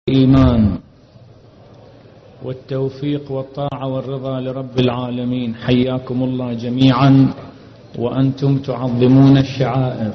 الإيمان والتوفيق والطاعة والرضا لرب العالمين. حياكم الله جميعا وأنتم تعظمون الشعائر،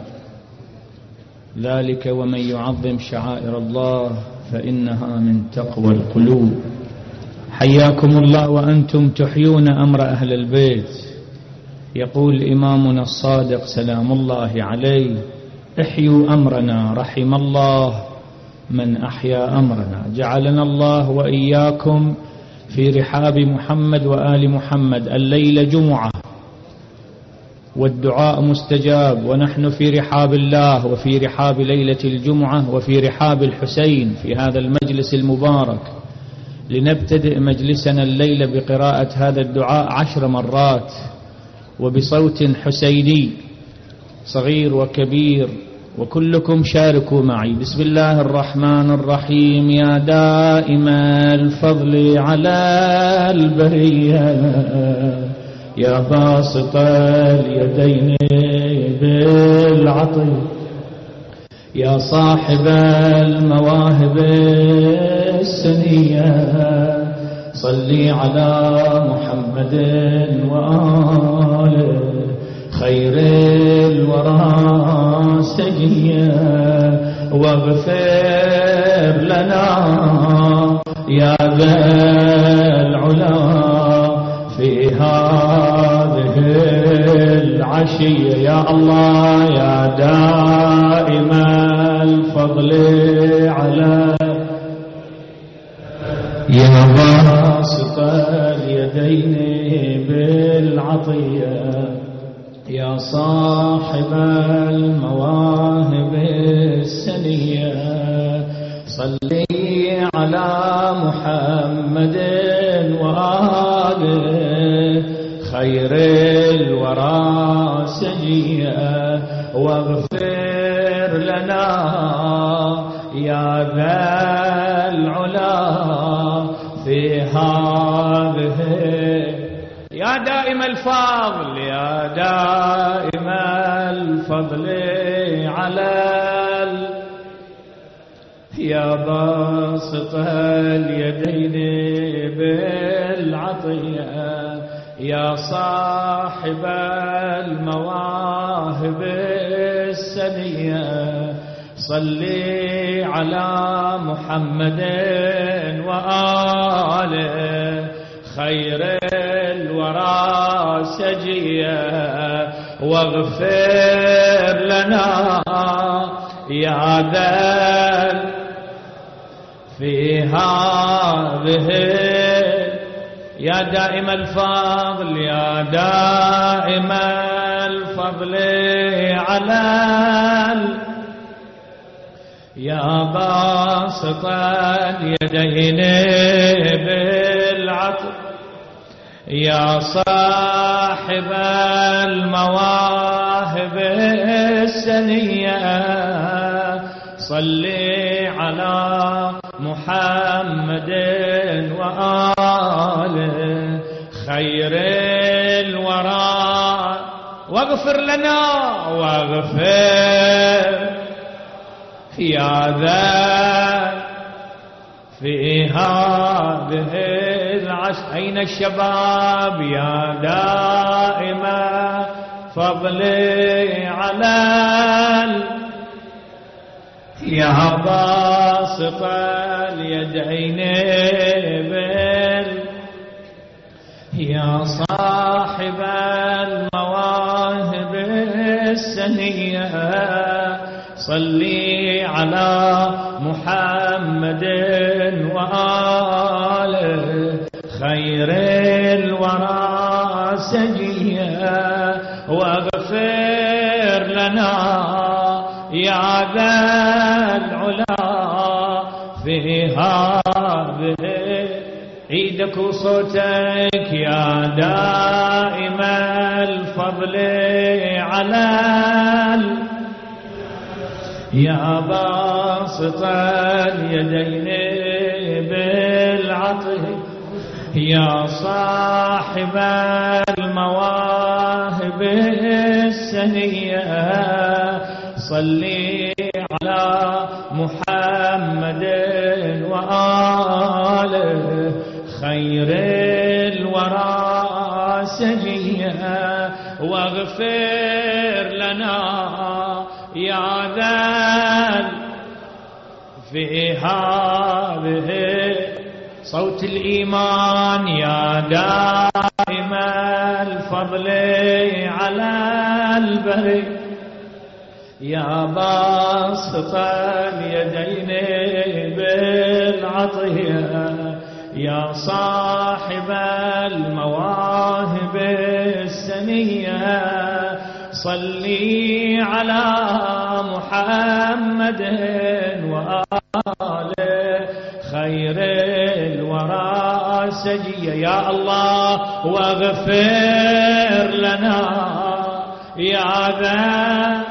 ذلك ومن يعظم شعائر الله فإنها من تقوى القلوب. حياكم الله وأنتم تحيون أمر أهل البيت. يقول إمامنا الصادق سلام الله عليه: احيوا أمرنا رحم الله من أحيا أمرنا. جعلنا الله وإياكم في رحاب محمد وآل محمد. الليلة جمعة والدعاء مستجاب، ونحن في رحاب الله وفي رحاب ليلة الجمعة وفي رحاب الحسين في هذا المجلس المبارك. لنبتدئ مجلسنا الليلة بقراءة هذا الدعاء 10 مرات وبصوت حسيني صغير وكبير، وكلكم شاركوا معي. بسم الله الرحمن الرحيم. يا دائم الفضل على البرية، يا باسط اليدين بالعطي، يا صاحب المواهب السنية، صلي على محمد وآله خير الورى سجيا، واغفر لنا يا ذا العلا في هذه العشية. يا الله يا دائم الفضل على، يا باسط اليدين بالعطية، يا صاحب المواهب السنية، صلي على محمد وآله خير الورى سجيا، واغفر لنا يا ذا العلا في هذه. يا دائم الفضل، يا دائم الفضل على يا باسط اليدين بالعطية، يا صاحب المواهب السنية، صلي على محمد وآله خير الورى سجيا، واغفر لنا يا ذا في هذه. يا دائم الفضل، يا دائم الفضل على يا باسط اليدين بالعطف، يا صاحب المواهب السنية، صلي على محمد وآله خير الورى، واغفر لنا واغفر يا ذا في هذه العشر. أين الشباب؟ يا دائم فضلي على يا باسط اليدين يا صاحب المواهب السنية، صلي على محمد وآله خير الورى سجيا، واغفر لنا يا ذا العلا في هذه. عيدك وصوتك يا دائم الفضل على يا باسط اليدين بالعطف، يا صاحب المواهب السنية، صلي على محمد وآله خير الورى سجيا واغفر لنا يا ذا في هذه صوت الإيمان يا دائم الفضل على البر يا باسط اليدين بالعطية يا صاحب المواهب السنية صلي على محمد وآله خير الورى سجيا يا الله واغفر لنا يا ذا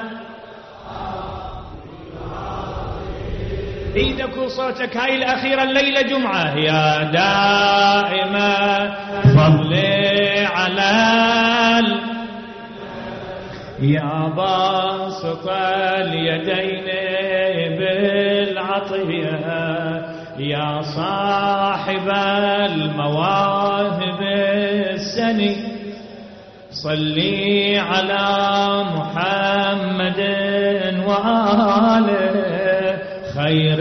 ايدك وصوتك هاي الأخيرة الليلة جمعة يا دائما فضل على يا باسط اليدين بالعطية يا صاحب المواهب السني صلي على محمد وآله خير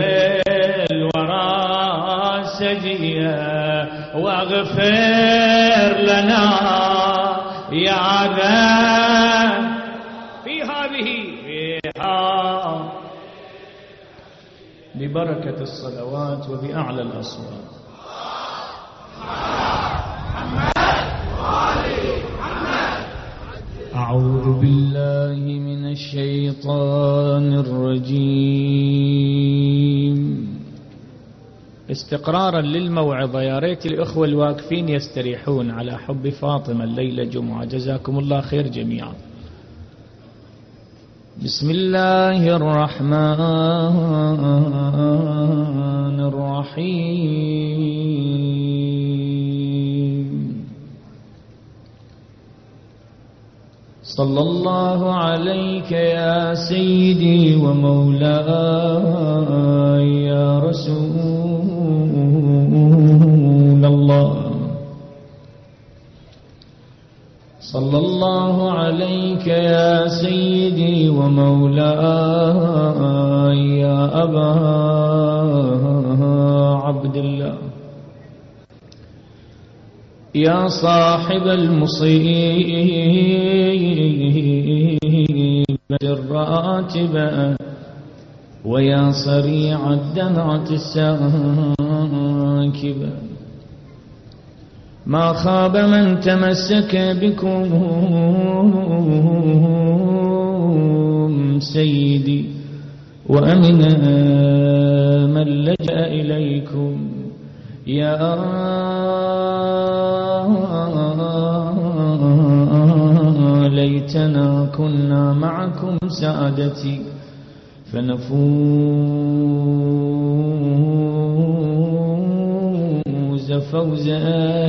الورى سجيا واغفر لنا يا ذا في هذه ببركة الصلوات وبأعلى الأصوات. أعوذ بالله من الشيطان الرجيم. استقرارا للموعظة يا ريت الإخوة الواقفين يستريحون على حب فاطمة الليلة جمعة، جزاكم الله خير جميعا. بسم الله الرحمن الرحيم. صلى الله عليك يا سيدي ومولاي يا رسول الله. صلى الله عليك يا سيدي ومولاي يا أبا عبد الله يا صاحب المصيبة الراتبة ويا صريع الدمعة الساكبة. ما خاب من تمسك بكم سيدي وأمن من لجأ إليكم يا ليتنا كنا معكم سعادتي فنفوز فوزا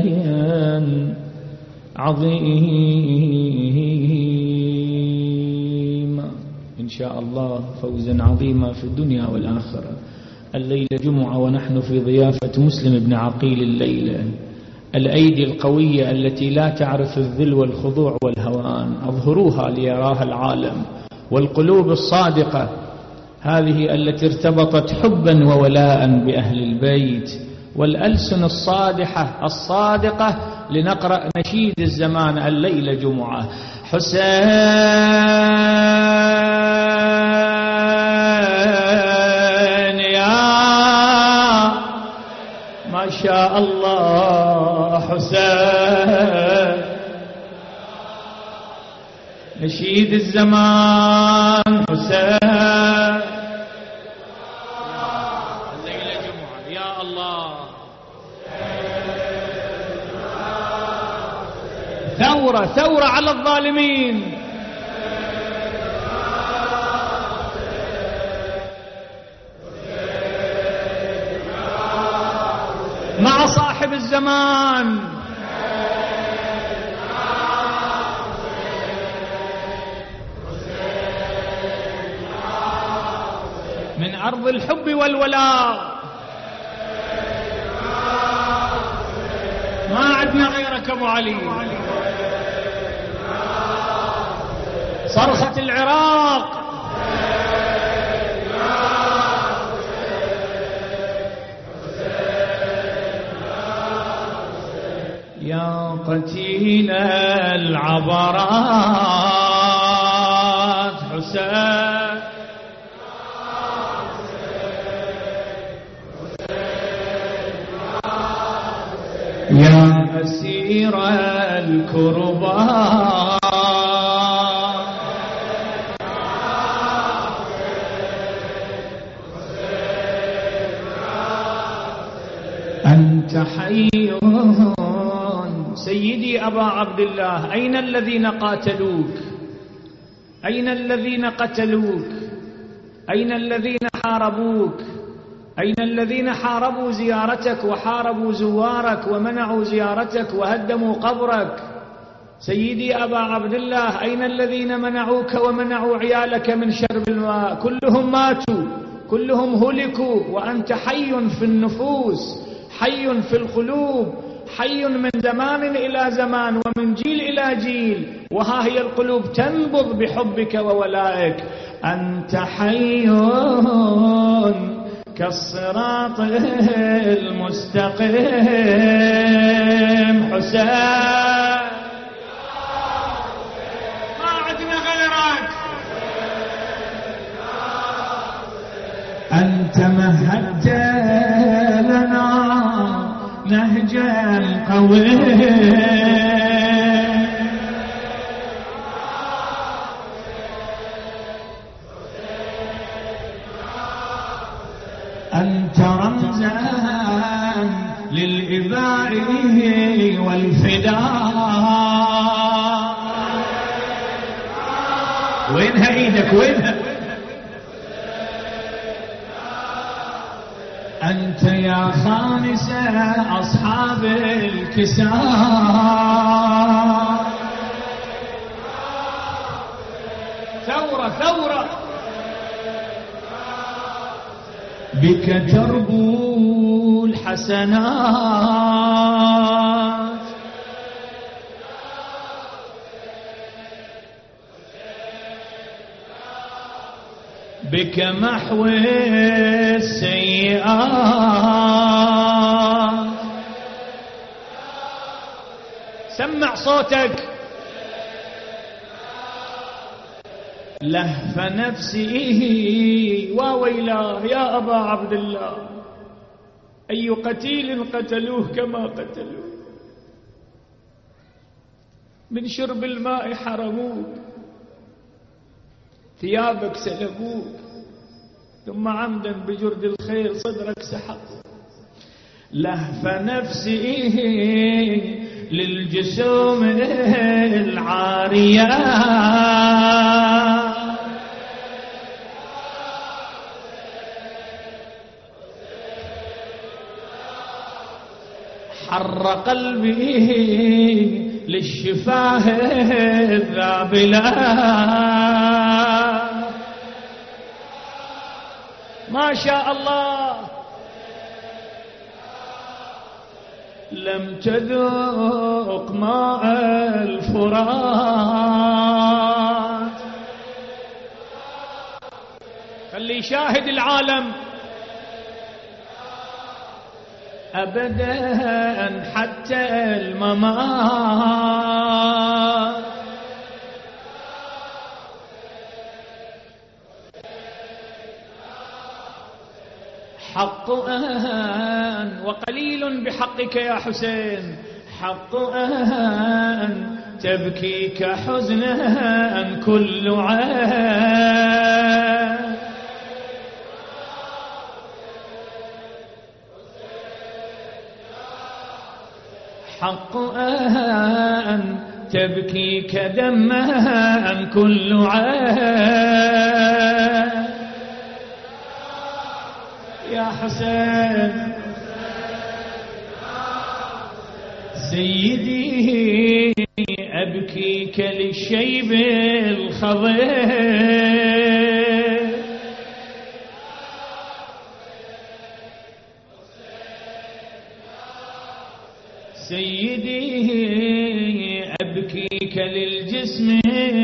عظيما إن شاء الله، فوزا عظيما في الدنيا والآخرة. الليلة جمعة ونحن في ضيافة مسلم بن عقيل الليلة. الأيدي القوية التي لا تعرف الذل والخضوع والهوان أظهروها ليراها العالم، والقلوب الصادقة هذه التي ارتبطت حبا وولاء بأهل البيت، والألسن الصادقة لنقرأ نشيد الزمان الليلة جمعة. حسين يا ما شاء الله حسين نشيد الزمان حسين الليلة جمعة يا الله. ثورة على الظالمين. مع صاحب الزمان من أرض الحب والولاء أبو علي. صرخة العراق. يا قتيل العبرات حسين، يا أسير الكربات، أنت حي. سيدي أبا عبد الله، أين الذين قاتلوك؟ أين الذين قتلوك؟ أين الذين حاربوك؟ أين الذين حاربوا زيارتك وحاربوا زوارك ومنعوا زيارتك وهدموا قبرك؟ سيدي أبا عبد الله، أين الذين منعوك ومنعوا عيالك من شرب الماء؟ كلهم ماتوا، كلهم هلكوا، وأنت حي في النفوس، حي في القلوب، حي من زمان إلى زمان ومن جيل إلى جيل، وها هي القلوب تنبض بحبك وولائك. أنت حي كالصراط المستقيم حسين، ما عدنا غيرك. أنت مهدت لنا نهجا قويا، أنت رمزا للإباء والفداء. وينها ايدك وينها؟ أنت يا خامس أصحاب الكساء. ثورة ثورة، بك تربو الحسنات، بك محو السيئات. سمع صوتك. لهف نفسي وويلاه يا أبا عبد الله، أي قتيل قتلوه كما قتلوه، من شرب الماء حرموك، ثيابك سلبوك، ثم عمدا بجرد الخيل صدرك سحقوا. لهف نفسي للجسوم العارية، حر قلبي للشفاه الذابلة. ما شاء الله لم تذوق ماء الفرات. خلي يشاهد العالم أبدا حتى الممات. حق أن وقليل بحقك يا حسين، حق أن تبكيك حزنا كل عين. حق أن تبكيك دما كل عين. يا حسين سيدي أبكيك للشيب الخضير. سيدي أبكيك للجسم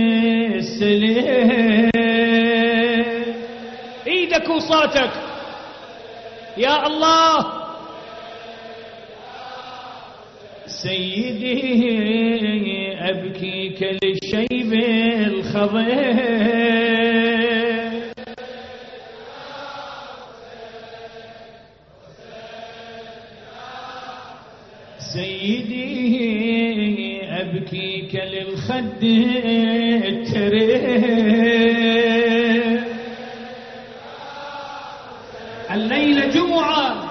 السليم. ايدك وصوتك يا الله. سيدي أبكيك للشيب الخضير. سيدي أبكيك للخد الترير. الليلة جمعة.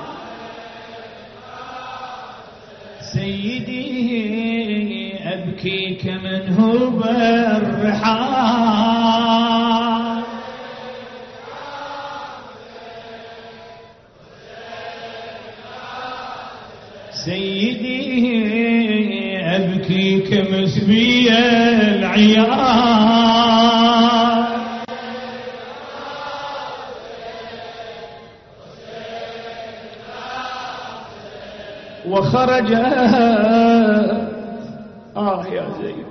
سيدي أبكيك منهوب الرحال. سيدي أبكيك مسبي العيال. وخرج يا زيد،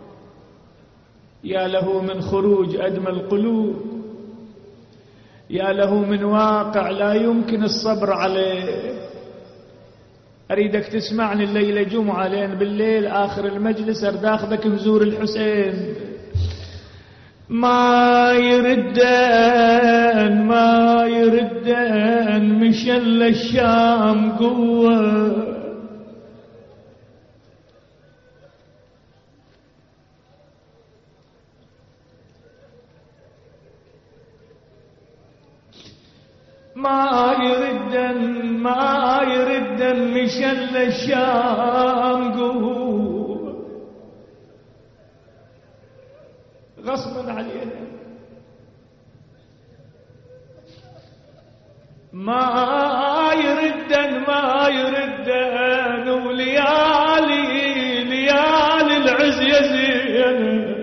يا له من خروج أدمى القلوب، يا له من واقع لا يمكن الصبر عليه. أريدك تسمعني الليلة جمعة، لين بالليل آخر المجلس أرداخذك نزور الحسين. ما يردن مشل الشام قوة. ما يردن مشل الشام قوة. غصبا علينا. ما يردن وليالي العز يزين.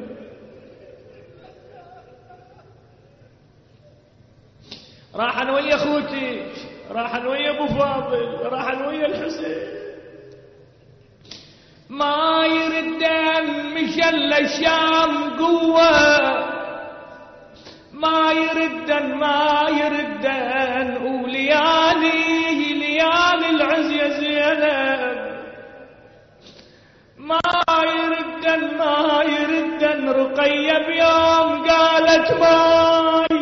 راحن ويا اخوتي، راحن ويا ابو فاضل، راحن ويا الحسين. ما يردن مشل الشام قوة. ما يردن وليالي العز يا زينب. ما يردن رقية بيوم قالت ماي.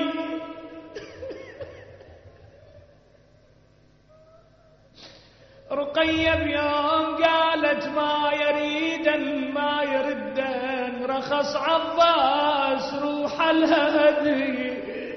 رقية بيوم قالت ما يردن رخص عباس روح الهدي.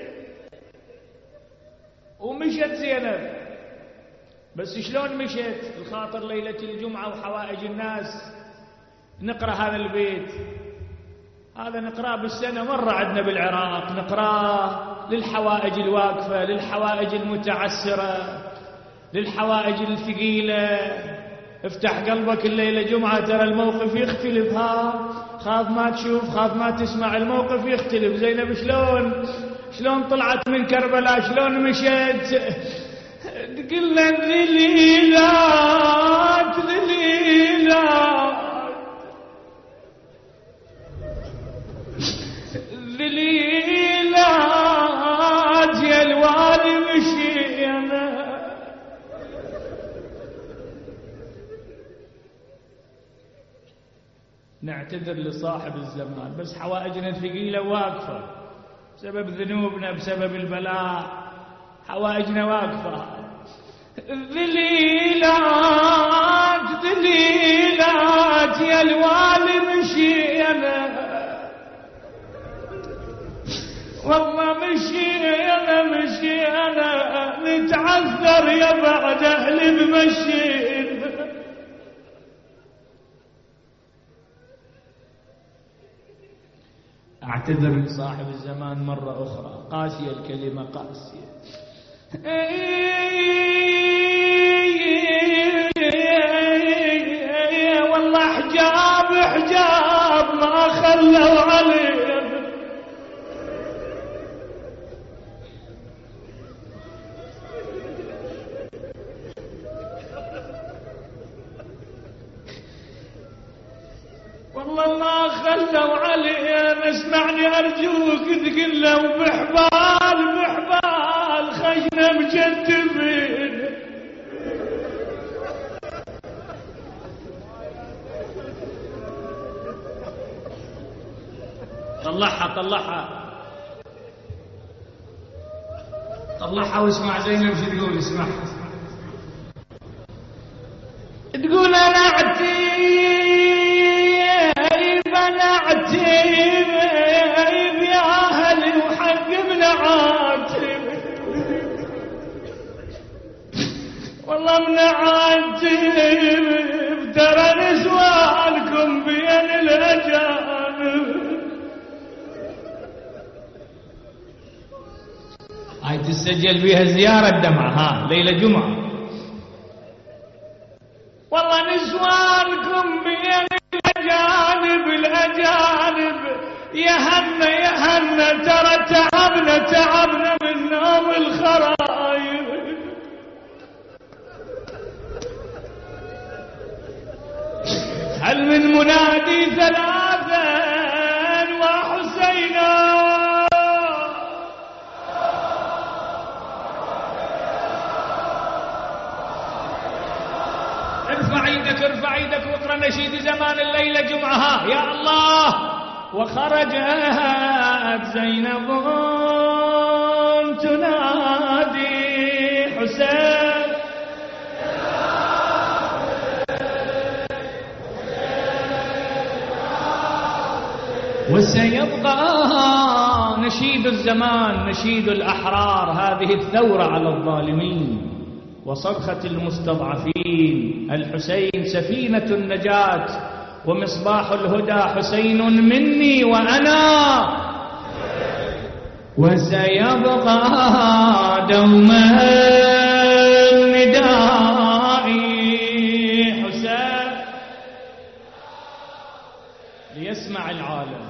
ومشت زينب. بس شلون مشت؟ الخاطر ليلة الجمعة وحوائج الناس. نقرأ هذا البيت، هذا نقرأه بالسنة مرة عندنا بالعراق، نقرأه للحوائج الواقفة، للحوائج المتعسرة، للحوائج الثقيلة. افتح قلبك الليلة جمعة، ترى الموقف يختلف. خاف ما تشوف، خاف ما تسمع، الموقف يختلف. زينب شلون طلعت من كربلاء، شلون مشت. قلنا ذليلات يا الوالي مشينا. نعتذر لصاحب الزمان، بس حوائجنا ثقيلة واقفة بسبب ذنوبنا، بسبب البلاء. حوائجنا واقفة. ذليلات يا الوالي مشينا. والله مشينا نتعذر يا بعد أهل بمشينا. اعتذر لصاحب الزمان مرة أخرى، قاسية الكلمة قاسية. والله حجاب ما خلوا عليه. والله ما خلوا علي. اسمعني أرجوك تقول له بحبال خشنا مجتبين. طلعها واسمع زينب شو تقول. اسمع تقول انا عتيب يا اهلي وحق من عاتب. والله من عاتب ترى نسوانكم بين الاجانب. هاي تسجل بيها زيارة دمعة ليلة جمعة. والله نسوانكم بين الأجانب يهنا ترى تعبنا من نوم الخرايب. هل من منادي ثلاثا وحسينا. ارفع ايدك واقرا نشيد زمان الليله جمعها. يا الله. وخرجت زينب تنادي حسين. وسيبقى نشيد الزمان نشيد الأحرار. هذه الثورة على الظالمين وصرخة المستضعفين. الحسين سفينة النجاة ومصباح الهدى. حسين مني وأنا. وسيبقى دوما ندائي حسين ليسمع العالم.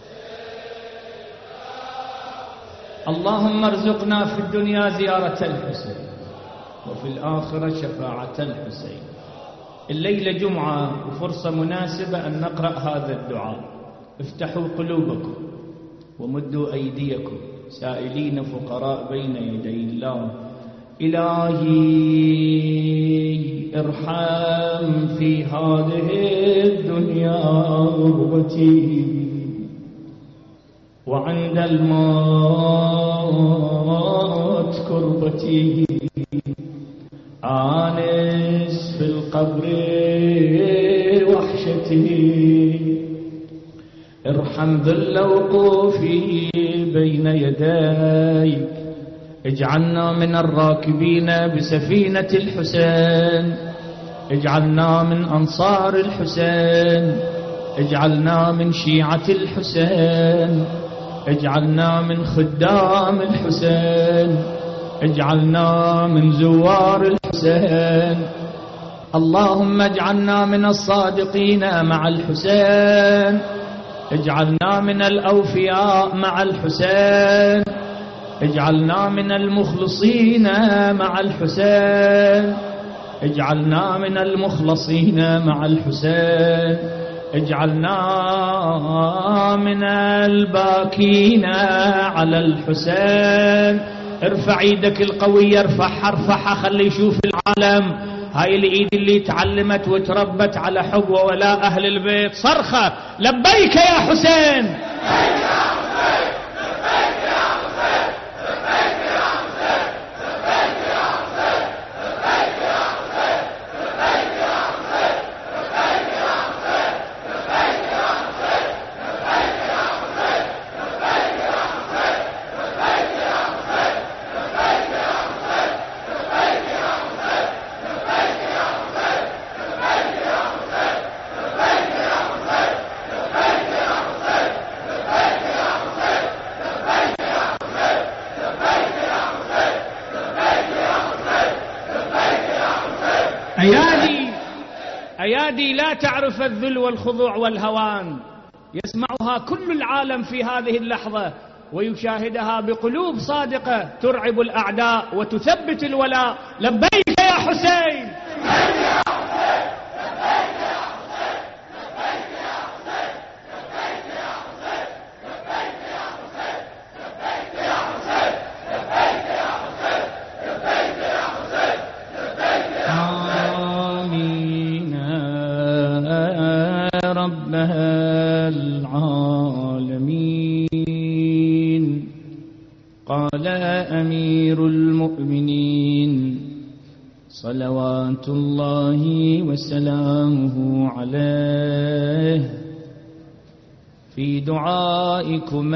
اللهم ارزقنا في الدنيا زيارة الحسين وفي الآخرة شفاعة الحسين. الليلة جمعة وفرصة مناسبة أن نقرأ هذا الدعاء. افتحوا قلوبكم ومدوا أيديكم سائلين فقراء بين يدي الله. إلهي ارحم في هذه الدنيا غربتي وعند الموت كربتي. آنس في القبر وحشتي. ارحم ذل وقوفي بين يديك. اجعلنا من الراكبين بسفينة الحسين. اجعلنا من أنصار الحسين. اجعلنا من شيعة الحسين. اجعلنا من خدام الحسين. اجعلنا من زوار الحسين. اللهم اجعلنا من الصادقين مع الحسين. اجعلنا من الأوفياء مع الحسين. اجعلنا من المخلصين مع الحسين. اجعلنا من المخلصين مع الحسين. اجعلنا من الباكين على الحسين. ارفع ايدك القوية. ارفعها خلي يشوف العالم. هاي الايد اللي تعلمت وتربت على حب وولاء اهل البيت. صرخة لبيك يا حسين. أيادي لا تعرف الذل والخضوع والهوان. يسمعها كل العالم في هذه اللحظة ويشاهدها بقلوب صادقة ترعب الأعداء وتثبت الولاء. لبيك يا حسين. صلوات الله وسلامه عليه في دعائكم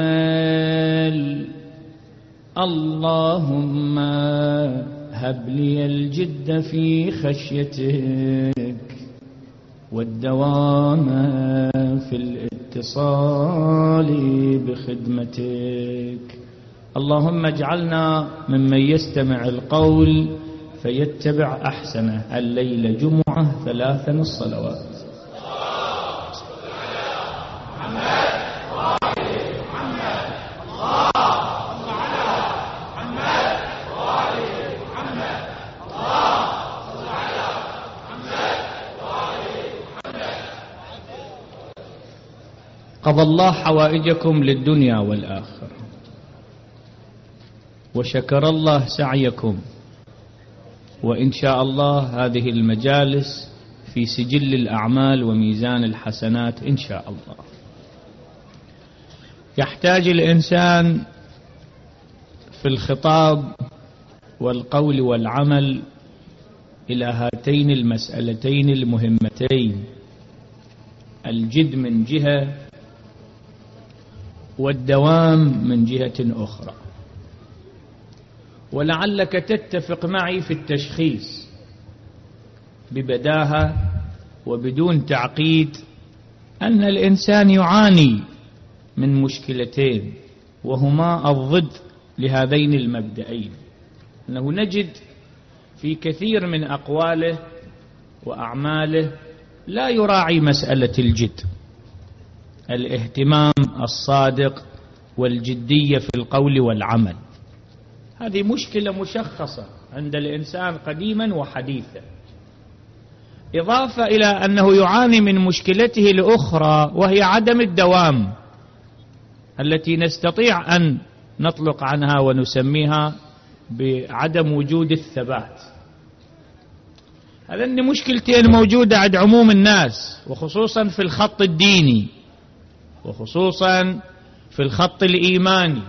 اللهم هب لي الجد في خشيتك والدوام في الاتصال بخدمتك. اللهم اجعلنا ممن يستمع القول فيتبع أحسنه. الليلة جمعة 3 الصلوات. قضى الله حوائجكم للدنيا والآخرة، وشكر الله سعيكم، وإن شاء الله هذه المجالس في سجل الأعمال وميزان الحسنات إن شاء الله. يحتاج الإنسان في الخطاب والقول والعمل إلى هاتين المسألتين المهمتين: الجد من جهة والدوام من جهة أخرى. ولعلك تتفق معي في التشخيص ببداهة وبدون تعقيد أن الإنسان يعاني من مشكلتين، وهما الضد لهذين المبدئين. أنه نجد في كثير من أقواله وأعماله لا يراعي مسألة الجد، الاهتمام الصادق والجدية في القول والعمل. هذه مشكلة مشخصة عند الإنسان قديما وحديثا، إضافة إلى أنه يعاني من مشكلته الأخرى وهي عدم الدوام، التي نستطيع أن نطلق عنها ونسميها بعدم وجود الثبات. هذين مشكلتين موجودة عند عموم الناس، وخصوصا في الخط الديني، وخصوصا في الخط الإيماني.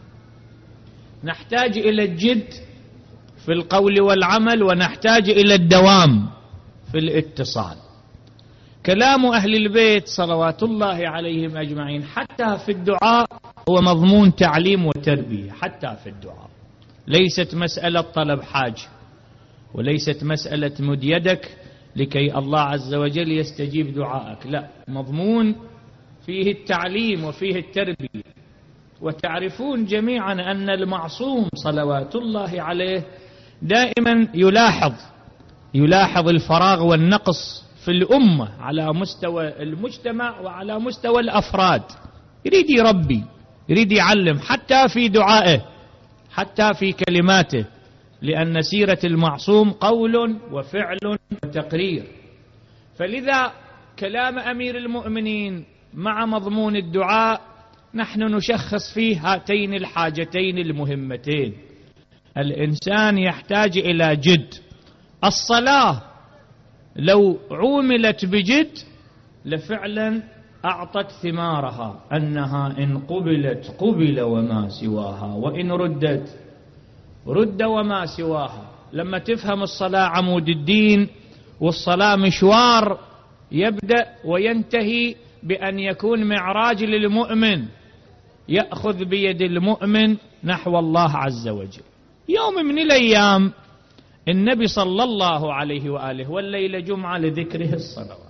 نحتاج إلى الجد في القول والعمل، ونحتاج إلى الدوام في الاتصال. كلام أهل البيت صلوات الله عليهم أجمعين حتى في الدعاء هو مضمون تعليم وتربية. حتى في الدعاء ليست مسألة طلب حاجة، وليست مسألة مد يدك لكي الله عز وجل يستجيب دعائك، لا، مضمون فيه التعليم وفيه التربية. وتعرفون جميعا أن المعصوم صلوات الله عليه دائما يلاحظ الفراغ والنقص في الأمة على مستوى المجتمع وعلى مستوى الأفراد. يريد يربي، يريد يعلم، حتى في دعائه، حتى في كلماته، لأن سيرة المعصوم قول وفعل وتقرير. فلذا كلام أمير المؤمنين مع مضمون الدعاء نحن نشخص فيه هاتين الحاجتين المهمتين. الإنسان يحتاج إلى جد. الصلاة لو عوملت بجد لفعلا أعطت ثمارها، أنها إن قبلت قبل وما سواها، وإن ردت رد وما سواها. لما تفهم الصلاة عمود الدين، والصلاة مشوار يبدأ وينتهي بأن يكون معراج للمؤمن، يأخذ بيد المؤمن نحو الله عز وجل. يوم من الأيام النبي صلى الله عليه وآله والليلة جمعة لذكره الصلوات.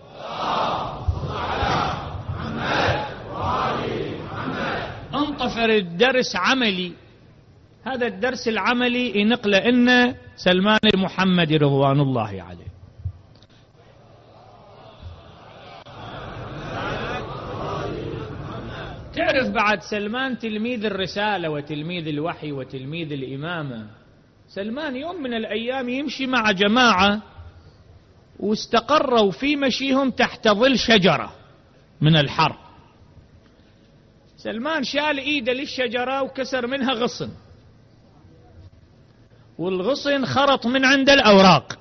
انطفر الدرس عملي. هذا الدرس العملي ينقل إن سلمان المحمدي رضوان الله عليه. تعرف بعد سلمان تلميذ الرسالة وتلميذ الوحي وتلميذ الإمامة. سلمان يوم من الأيام يمشي مع جماعة واستقروا في مشيهم تحت ظل شجرة من الحر. سلمان شال إيده للشجرة وكسر منها غصن، والغصن خرط من عند الأوراق،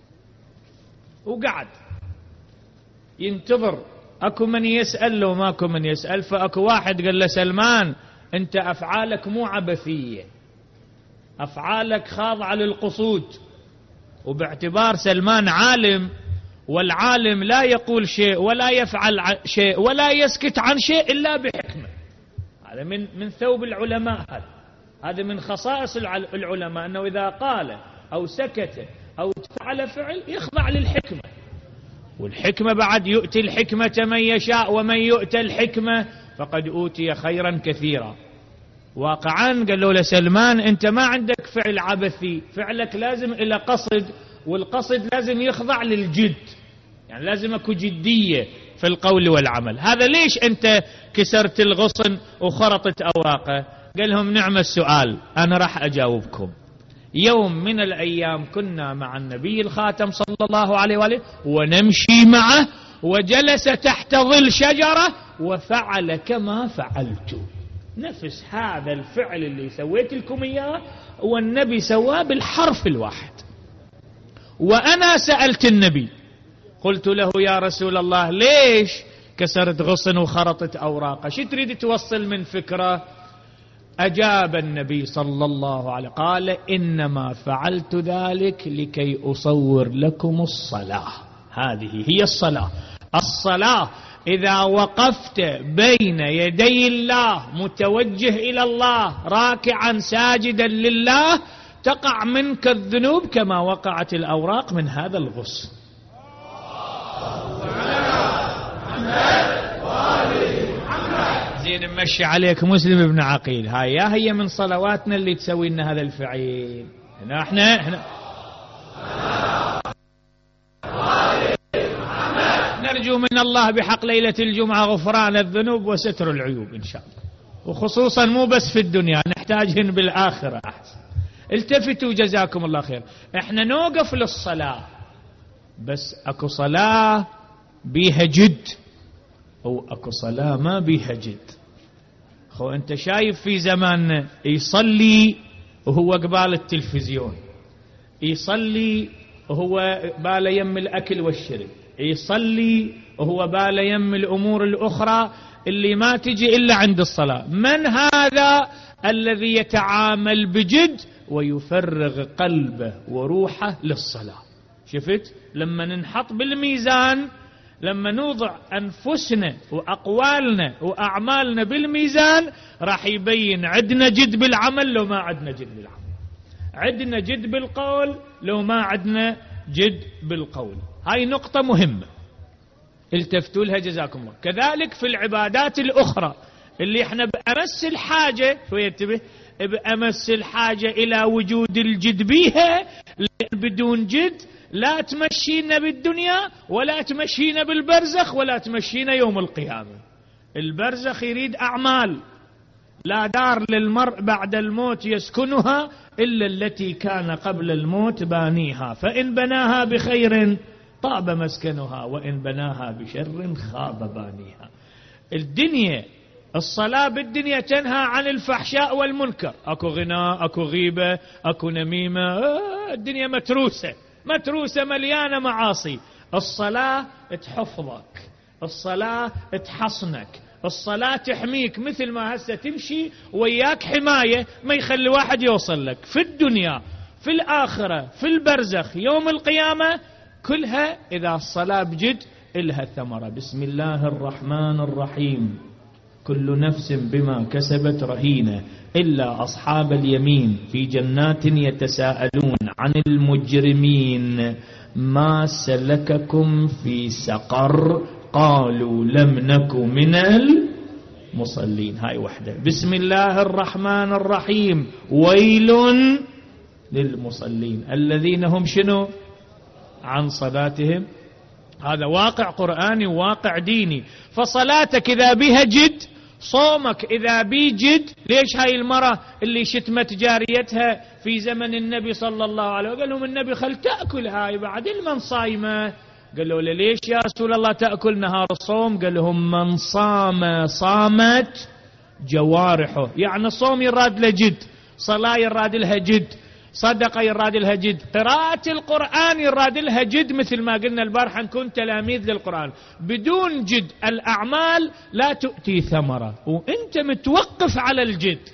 وقعد ينتظر. أكو من يسأل له ماكو من يسأل. فأكو واحد قال له سلمان أنت أفعالك مو عبثية، أفعالك خاضعة للقصود، وباعتبار سلمان عالم، والعالم لا يقول شيء ولا يفعل شيء ولا يسكت عن شيء إلا بحكمة. هذا من ثوب العلماء، هذا من خصائص العلماء، أنه إذا قال أو سكت أو فعل فعل يخضع للحكمة. والحكمة بعد يؤتي الحكمة من يشاء، ومن يؤتى الحكمة فقد أوتي خيرا كثيرا. واقعا قال له لسلمان أنت ما عندك فعل عبثي، فعلك لازم إلى قصد، والقصد لازم يخضع للجد، يعني لازم أكو جدية في القول والعمل. هذا ليش أنت كسرت الغصن وخرطت أوراقه؟ قال لهم نعم السؤال، أنا راح أجاوبكم. يوم من الأيام كنا مع النبي الخاتم صلى الله عليه وآله ونمشي معه، وجلس تحت ظل شجرة وفعل كما فعلت، نفس هذا الفعل اللي سويت لكم إياه والنبي سواه بالحرف الواحد. وأنا سألت النبي قلت له يا رسول الله ليش كسرت غصن وخرطت أوراقه؟ شو تريد توصل من فكرة؟ أجاب النبي صلى الله عليه قال إنما فعلت ذلك لكي أصور لكم الصلاة. هذه هي الصلاة. الصلاة إذا وقفت بين يدي الله متوجه إلى الله راكعا ساجدا لله تقع منك الذنوب كما وقعت الأوراق من هذا الغصن. زين نمشي عليك مسلم ابن عقيل، هي من صلواتنا اللي تسوي لنا هذا الفعيل. هنا احنا نرجو من الله بحق ليلة الجمعة غفران الذنوب وستر العيوب إن شاء الله، وخصوصا مو بس في الدنيا، نحتاجهن بالآخرة أحسن. التفتوا جزاكم الله خير. احنا نوقف للصلاة، بس اكو صلاة بيها جد او اكو صلاة ما بيها جد. انت شايف في زماننا يصلي وهو قبال التلفزيون، يصلي وهو باله يم الاكل والشرب، يصلي وهو باله يم الامور الاخرى اللي ما تجي الا عند الصلاة. من هذا الذي يتعامل بجد ويفرغ قلبه وروحه للصلاة؟ شفت لما ننحط بالميزان، لما نوضع أنفسنا وأقوالنا وأعمالنا بالميزان راح يبين عدنا جد بالعمل لو ما عدنا جد بالعمل، عدنا جد بالقول لو ما عدنا جد بالقول. هاي نقطة مهمة التفتوا لها جزاكم الله. كذلك في العبادات الأخرى اللي احنا بأمس الحاجة، وينتبه بأمس الحاجة إلى وجود الجد بيها، بدون جد لا تمشينا بالدنيا ولا تمشينا بالبرزخ ولا تمشينا يوم القيامة. البرزخ يريد أعمال، لا دار للمرء بعد الموت يسكنها إلا التي كان قبل الموت بانيها، فإن بناها بخير طاب مسكنها وإن بناها بشر خاب بانيها. الدنيا الصلاة بالدنيا تنهى عن الفحشاء والمنكر، اكو غناء، اكو غيبة، اكو نميمة، الدنيا متروسة مليانة معاصي. الصلاة تحفظك، الصلاة تحصنك، الصلاة تحميك، مثل ما هسه تمشي وياك حماية ما يخلي واحد يوصل لك في الدنيا في الآخرة في البرزخ يوم القيامة، كلها إذا الصلاة بجد إلها ثمرة. بسم الله الرحمن الرحيم، كل نفس بما كسبت رهينة إلا أصحاب اليمين في جنات يتساءلون عن المجرمين ما سلككم في سقر قالوا لم نك من المصلين. هاي وحدة. بسم الله الرحمن الرحيم، ويل للمصلين الذين هم شنو؟ عن صلاتهم. هذا واقع قرآني وواقع ديني. فصلاتك إذا بها جد، صومك إذا بيه جد. ليش هاي المرأة اللي شتمت جاريتها في زمن النبي صلى الله عليه وسلم قال لهم النبي خل تأكل هاي بعد المن صايمة؟ قالوا له ليش يا رسول الله تأكل نهار الصوم؟ قال لهم من صام صامت جوارحه. يعني الصوم يراد له جد، صلاة يراد لها جد، صدقة يراد لها جد، قراءة القرآن يراد لها جد. مثل ما قلنا البارحة نكون تلاميذ للقرآن. بدون جد الأعمال لا تؤتي ثمرة، وانت متوقف على الجد.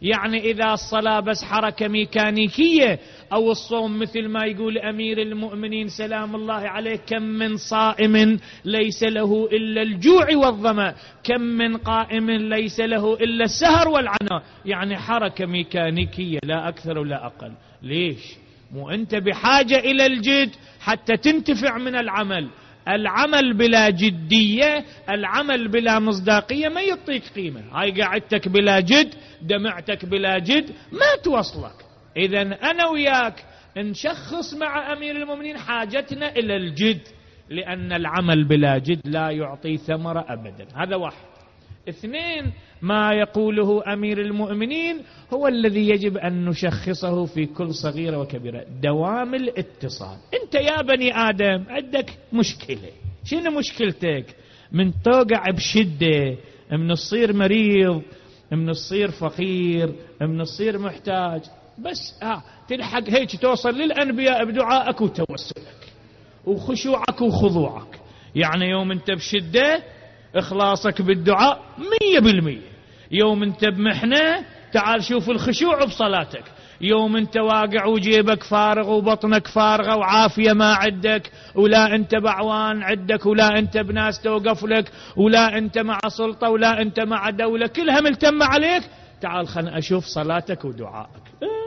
يعني إذا الصلاة بس حركة ميكانيكية، أو الصوم مثل ما يقول أمير المؤمنين سلام الله عليه: كم من صائم ليس له إلا الجوع والظمأ، كم من قائم ليس له إلا السهر والعناء، يعني حركة ميكانيكية لا أكثر ولا أقل. ليش؟ مو أنت بحاجة إلى الجد حتى تنتفع من العمل. العمل بلا جدية، العمل بلا مصداقية ما يعطيك قيمة. هاي قعدتك بلا جد، دمعتك بلا جد، ما توصلك. إذن أنا وياك نشخص مع أمير المؤمنين حاجتنا إلى الجد، لأن العمل بلا جد لا يعطي ثمرة أبدا. هذا واحد. اثنين، ما يقوله أمير المؤمنين هو الذي يجب أن نشخصه في كل صغيرة وكبيرة: دوام الاتصال. أنت يا بني آدم عندك مشكلة. شنو مشكلتك؟ من توقع بشدة، من تصير مريض، من تصير فقير، من تصير محتاج، بس تلحق هيك توصل للأنبياء بدعائك وتوسلك وخشوعك وخضوعك. يعني يوم أنت بشدة إخلاصك بالدعاء 100%. يوم أنت بمحنة تعال شوف الخشوع بصلاتك. يوم أنت واقع وجيبك فارغ وبطنك فارغة وعافية ما عندك، ولا أنت بعوان عندك، ولا أنت بناس توقف لك، ولا أنت مع سلطة، ولا أنت مع دولة، كلها ملتمة عليك، تعال خلنا أشوف صلاتك ودعائك.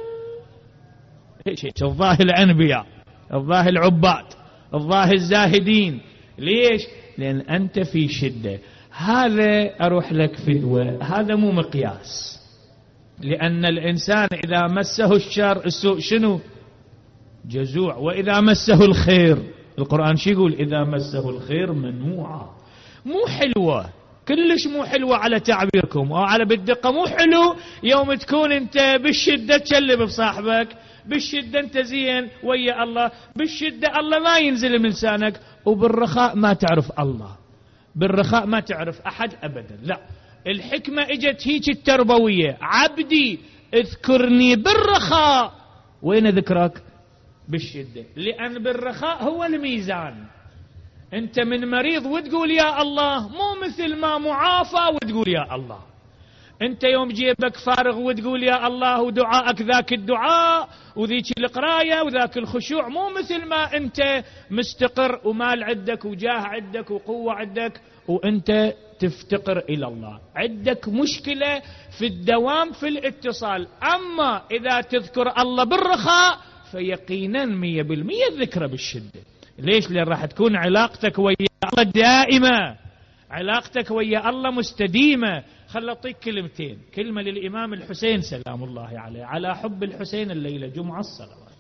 هيك الظاهر الأنبياء، الظاهر العباد، الظاهر الزاهدين. ليش؟ لأن أنت في شدة. هذا أروح لك فدوة، هذا مو مقياس. لأن الإنسان إذا مسه الشر السوء شنو؟ جزوع. وإذا مسه الخير، القرآن شو يقول؟ إذا مسه الخير منوعا. مو حلوة، كلش مو حلوة على تعبيركم أو على بالدقة. مو حلو يوم تكون أنت بالشدة تشلب بصاحبك، بالشدة أنت زين ويا الله، بالشدة الله ما ينزل من لسانك، وبالرخاء ما تعرف الله، بالرخاء ما تعرف أحد أبدا. لا، الحكمة اجت هيك التربوية: عبدي اذكرني بالرخاء. وين ذكرك؟ بالشدة. لأن بالرخاء هو الميزان. أنت من مريض وتقول يا الله، مو مثل ما معافى وتقول يا الله. أنت يوم جيبك فارغ وتقول يا الله، ودعائك ذاك الدعاء وذيك القراية وذاك الخشوع، مو مثل ما أنت مستقر ومال عندك وجاه عندك وقوة عندك وأنت تفتقر إلى الله. عندك مشكلة في الدوام في الاتصال. أما إذا تذكر الله بالرخاء فيقينا 100% الذكر بالشدة. ليش؟ لأن راح تكون علاقتك ويا الله دائمة، علاقتك ويا الله مستديمة. خل أعطيك كلمتين. كلمة للإمام الحسين سلام الله عليه، على حب الحسين الليلة جمعة الصلوات.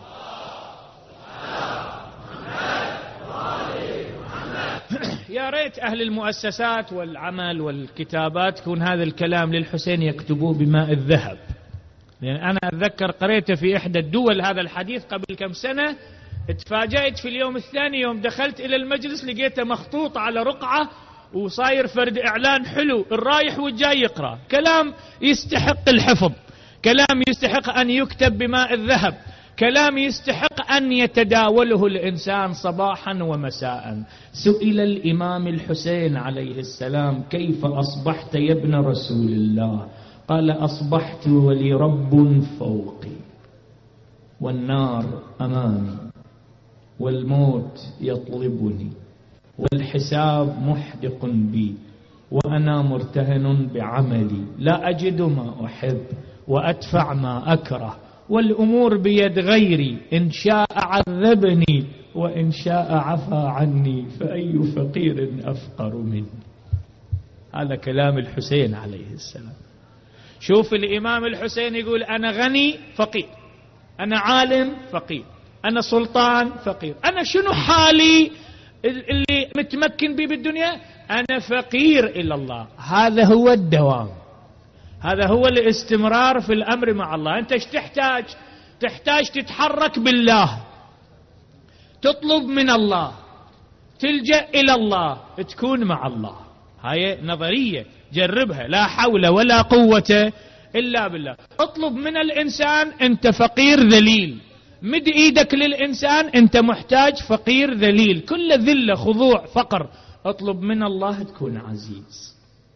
يا ريت أهل المؤسسات والعمل والكتابات يكون هذا الكلام للحسين يكتبوه بماء الذهب. لأن أنا أتذكر قريته في إحدى الدول هذا الحديث قبل كم سنة، اتفاجأت في اليوم الثاني يوم دخلت إلى المجلس لقيته مخطوط على رقعة وصاير فرد إعلان حلو، الرايح والجاي يقرأ. كلام يستحق الحفظ، كلام يستحق أن يكتب بماء الذهب، كلام يستحق أن يتداوله الإنسان صباحا ومساء. سئل الإمام الحسين عليه السلام: كيف أصبحت يا ابن رسول الله؟ قال: أصبحت ولي رب فوقي، والنار أمامي، والموت يطلبني، والحساب محدق بي، وأنا مرتهن بعملي، لا أجد ما أحب وأدفع ما أكره، والأمور بيد غيري، إن شاء عذبني وإن شاء عفى عني، فأي فقير أفقر مني. هذا كلام الحسين عليه السلام. شوف الإمام الحسين يقول: أنا غني فقير، أنا عالم فقير، أنا سلطان فقير، أنا شنو حالي اللي متمكن به بالدنيا؟ أنا فقير إلى الله. هذا هو الدوام، هذا هو الاستمرار في الأمر مع الله. أنت ايش تحتاج؟ تحتاج تتحرك بالله، تطلب من الله، تلجأ إلى الله، تكون مع الله. هاي نظرية جربها، لا حول ولا قوة إلا بالله. اطلب من الإنسان، أنت فقير ذليل، مد إيدك للإنسان، أنت محتاج فقير ذليل، كل ذلة خضوع فقر. اطلب من الله تكون عزيز.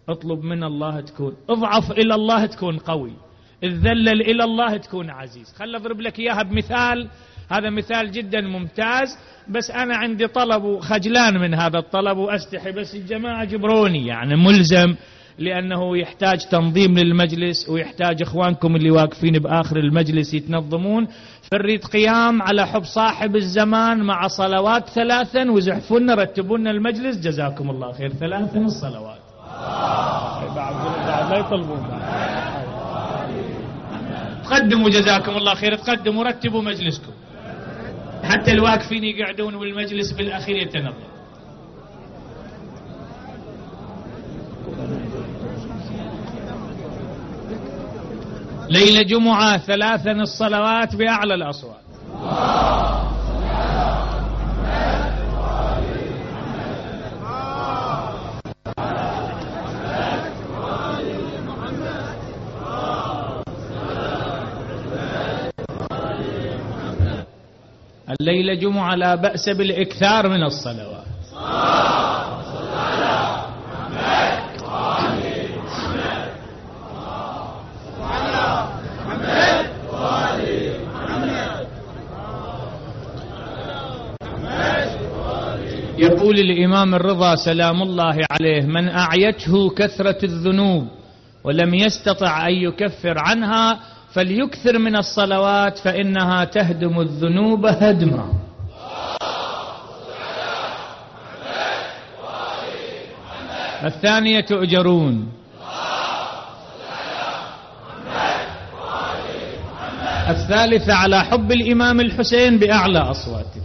اطلب من الله تكون، اضعف إلى الله تكون قوي، الذلل إلى الله تكون عزيز. خل أضرب لك إياها بمثال، هذا مثال جدا ممتاز، بس أنا عندي طلب وخجلان من هذا الطلب وأستحي، بس الجماعة جبروني يعني ملزم، لأنه يحتاج تنظيم للمجلس ويحتاج إخوانكم اللي واقفين بآخر المجلس يتنظمون. فريد قيام على حب صاحب الزمان مع صلوات 3 وزحفونا رتبونا المجلس، جزاكم الله خير. 3 الصلوات لا يطلبون، تقدموا جزاكم الله خير، تقدموا رتبوا مجلسكم حتى الواقفين يقعدون والمجلس بالأخير يتنظم. ليلة جمعة 3 الصلوات بأعلى الأصوات. الليلة جمعة لا بأس بالإكثار من الصلوات. يقول الإمام الرضا سلام الله عليه: من أعيته كثرة الذنوب ولم يستطع أن يكفر عنها فليكثر من الصلوات فإنها تهدم الذنوب هدما. الثانية تؤجرون. الثالثة على حب الإمام الحسين بأعلى أصواتكم.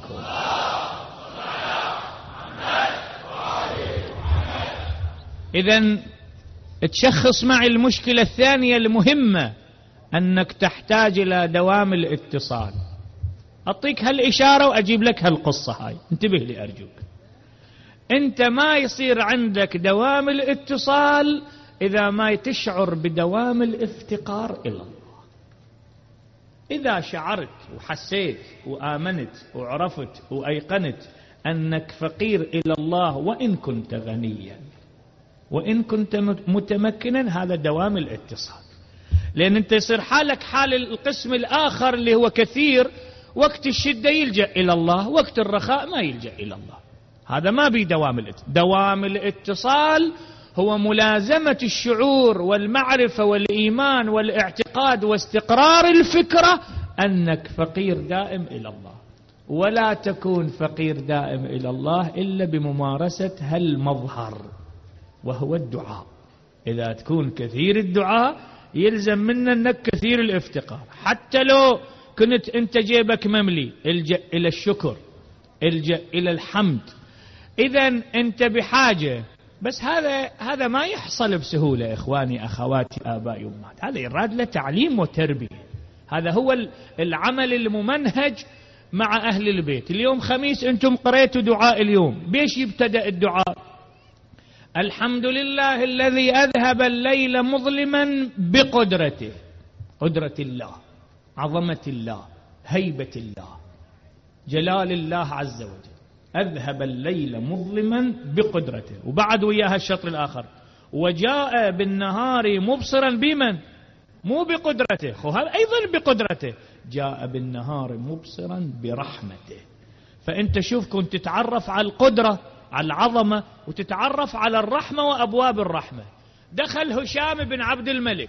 إذن تشخص معي المشكلة الثانية المهمة، أنك تحتاج إلى دوام الاتصال. أعطيك هالإشارة وأجيب لك هالقصة هاي، انتبه لي أرجوك. أنت ما يصير عندك دوام الاتصال إذا ما تشعر بدوام الافتقار إلى الله. إذا شعرت وحسيت وآمنت وعرفت وأيقنت أنك فقير إلى الله وإن كنت غنيا وإن كنت متمكنا، هذا دوام الاتصال. لأن أنت يصير حالك حال القسم الآخر اللي هو كثير، وقت الشدة يلجأ إلى الله، وقت الرخاء ما يلجأ إلى الله. هذا ما بي دوام الاتصال. دوام الاتصال هو ملازمة الشعور والمعرفة والإيمان والاعتقاد واستقرار الفكرة أنك فقير دائم إلى الله. ولا تكون فقير دائم إلى الله إلا بممارسة هالمظهر وهو الدعاء. إذا تكون كثير الدعاء يلزم منا أنك كثير الافتقار. حتى لو كنت أنت جيبك مملي، الجأ إلى الشكر، الجأ إلى الحمد. إذن أنت بحاجة، بس هذا ما يحصل بسهولة. إخواني أخواتي آبائي أمهات، هذا يراد له تعليم وتربية. هذا هو العمل الممنهج مع أهل البيت. اليوم خميس أنتم قريتوا دعاء اليوم، بيش يبتدأ الدعاء؟ الحمد لله الذي أذهب الليل مظلما بقدرته. قدرة الله، عظمة الله، هيبة الله، جلال الله عز وجل. أذهب الليل مظلما بقدرته. وبعد وياها الشطر الآخر: وجاء بالنهار مبصرا بمن؟ مو بقدرته، هذا أيضا بقدرته. جاء بالنهار مبصرا برحمته. فأنت شوف، كنت تتعرف على القدرة، على العظمة، وتتعرف على الرحمة وأبواب الرحمة. دخل هشام بن عبد الملك،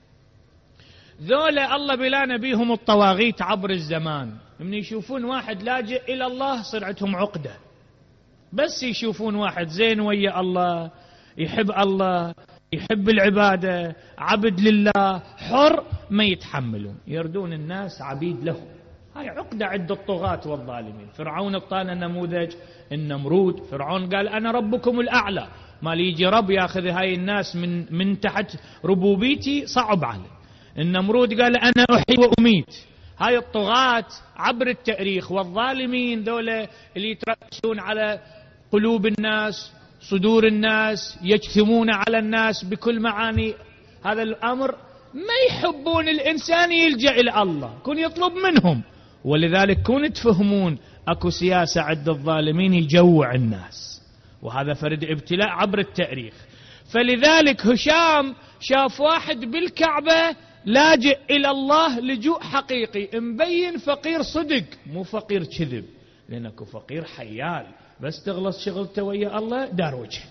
ذولا الله بلانا بيهم الطواغيت عبر الزمان، من يشوفون واحد لاجئ إلى الله صرعتهم عقدة. بس يشوفون واحد زين ويا الله، يحب الله، يحب العبادة، عبد لله، حر، ما يتحملون، يردون الناس عبيد له. هاي عقدة عند الطغاة والظالمين. فرعون اعطانا نموذج، النمرود. فرعون قال أنا ربكم الأعلى، ما ليجي رب ياخذ هاي الناس من تحت ربوبيتي، صعب عليه. النمرود قال أنا أحيي وأميت. هاي الطغاة عبر التاريخ والظالمين دولة اللي يترأسون على قلوب الناس، صدور الناس، يجثمون على الناس بكل معاني هذا الأمر. ما يحبون الإنسان يلجأ إلى الله، كون يطلب منهم. ولذلك كون تفهمون أكو سياسة عند الظالمين يجوع الناس، وهذا فرد ابتلاء عبر التاريخ. فلذلك هشام شاف واحد بالكعبة لاجئ إلى الله لجوء حقيقي، مبين فقير صدق مو فقير كذب، لأنك فقير حيال بس تغلص شغلته ويا الله دار وجه،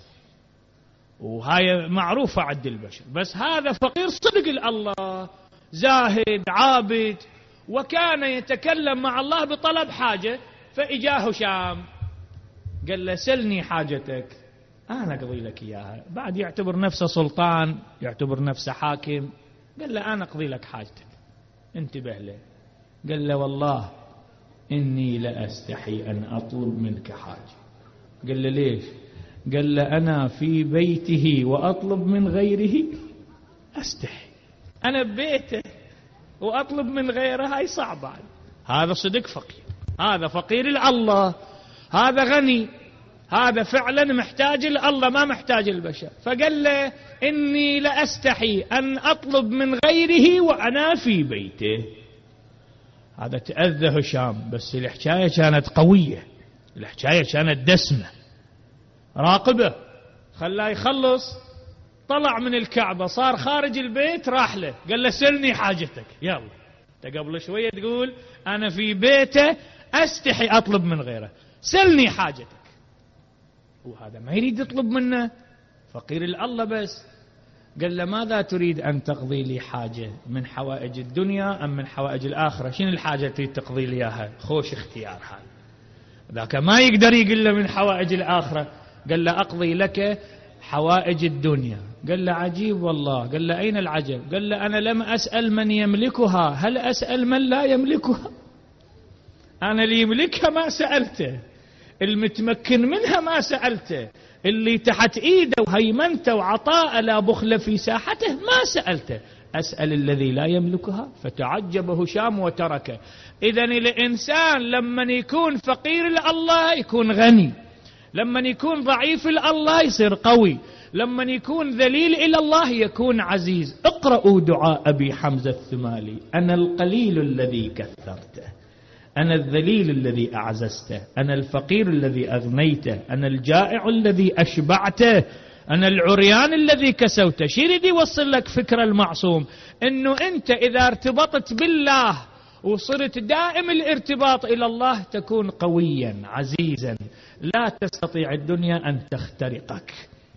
وهاي معروفة عند البشر. بس هذا فقير صدق لله، زاهد عابد، وكان يتكلم مع الله بطلب حاجة. فإجاه هشام قال له سلني حاجتك أنا أقضي لك إياها. بعد يعتبر نفسه سلطان، يعتبر نفسه حاكم، قال له أنا أقضي لك حاجتك. انتبه له، قال له والله إني لأستحي أن أطلب منك حاجة. قال له ليش؟ قال له أنا في بيته وأطلب من غيره أستحي، أنا ببيته وأطلب من غيره هاي صعبة. هذا صدق فقير، هذا فقير لله، هذا غني، هذا فعلا محتاج لله ما محتاج البشر. فقال له إني لأستحي أن أطلب من غيره وأنا في بيته. هذا تأذى هشام، بس الحكاية كانت قوية، الحكاية كانت دسمة. راقبه خلاه يخلص، طلع من الكعبة صار خارج البيت، راح له قال له سلني حاجتك يلا. انت قبل شوية تقول أنا في بيته أستحي أطلب من غيره، سلني حاجتك. وهذا ما يريد يطلب منه، فقير الله. بس قال له ماذا تريد أن تقضي لي حاجة، من حوائج الدنيا أم من حوائج الآخرة؟ شنو الحاجة تريد تقضي لي إياها؟ خوش اختيار هذا. ذاك ما يقدر يقول له من حوائج الآخرة، قال له أقضي لك حوائج الدنيا. قال له عجيب والله. قال له أين العجب؟ قال له أنا لم أسأل من يملكها، هل أسأل من لا يملكها؟ أنا اللي يملكها ما سألته، المتمكن منها ما سألته، اللي تحت إيده وهيمنته وعطاء لا بخل في ساحته ما سألته، أسأل الذي لا يملكها. فتعجب هشام وتركه. إذن الإنسان لما يكون فقير لله يكون غني، لما يكون ضعيف لله يصير قوي، لما يكون ذليل إلى الله يكون عزيز. اقرأوا دعاء أبي حمزة الثمالي: أنا القليل الذي كثرته، أنا الذليل الذي أعززته، أنا الفقير الذي أغنيته، أنا الجائع الذي أشبعته، أنا العريان الذي كسوته. شو يريد يوصل لك فكرة المعصوم؟ أنه أنت إذا ارتبطت بالله وصرت دائم الارتباط إلى الله تكون قويا عزيزا، لا تستطيع الدنيا أن تخترقك.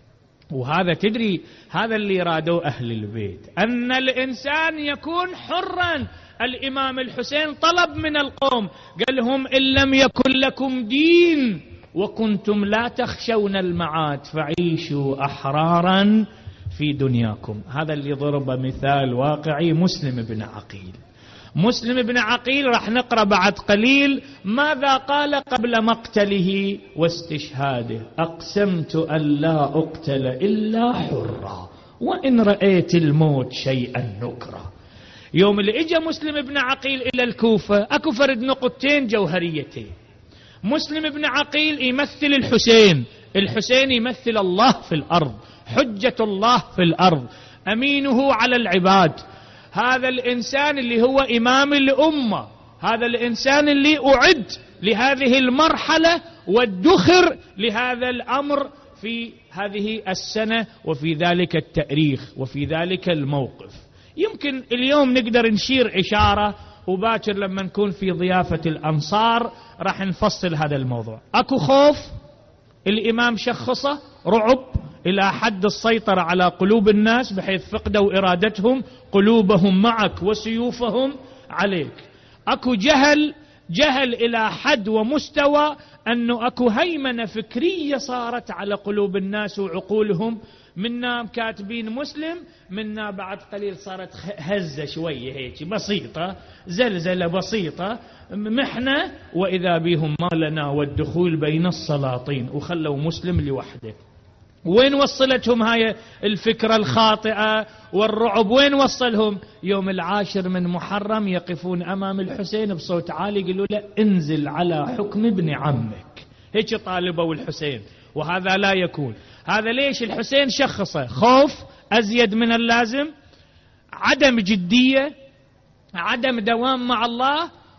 وهذا تدري هذا اللي رادوا أهل البيت، أن الإنسان يكون حرا. الإمام الحسين طلب من القوم قال لهم إن لم يكن لكم دين وكنتم لا تخشون المعاد فعيشوا أحرارا في دنياكم. هذا اللي ضرب مثال واقعي مسلم بن عقيل. مسلم بن عقيل راح نقرأ بعد قليل ماذا قال قبل مقتله واستشهاده: أقسمت أن لا أقتل إلا حرا وإن رأيت الموت شيئا نكرا. يوم اللي اجى مسلم بن عقيل إلى الكوفة أكو فرد نقطتين جوهريتين. مسلم بن عقيل يمثل الحسين، الحسين يمثل الله في الأرض، حجة الله في الأرض، أمينه على العباد. هذا الإنسان اللي هو إمام الأمة، هذا الإنسان اللي أعد لهذه المرحلة وادخر لهذا الأمر في هذه السنة وفي ذلك التاريخ وفي ذلك الموقف. يمكن اليوم نقدر نشير إشارة، وباكر لما نكون في ضيافة الأنصار راح نفصل هذا الموضوع. أكو خوف الإمام شخصه، رعب إلى حد السيطرة على قلوب الناس بحيث فقدوا إرادتهم، قلوبهم معك وسيوفهم عليك. أكو جهل إلى حد ومستوى أنه أكو هيمنة فكرية صارت على قلوب الناس وعقولهم. منا كاتبين مسلم، منا بعد قليل صارت هزة شوية هيك بسيطة، زلزلة بسيطة، محنة، وإذا بهم ما لنا والدخول بين السلاطين، وخلوا مسلم لوحده. وين وصلتهم هاي الفكرة الخاطئة والرعب؟ وين وصلهم؟ يوم 10 من محرم يقفون أمام الحسين بصوت عالي يقولوا له انزل على حكم ابن عمك. هيك طالبوا الحسين، وهذا لا يكون. هذا ليش الحسين شخصه؟ خوف أزيد من اللازم، عدم جدية، عدم دوام مع الله،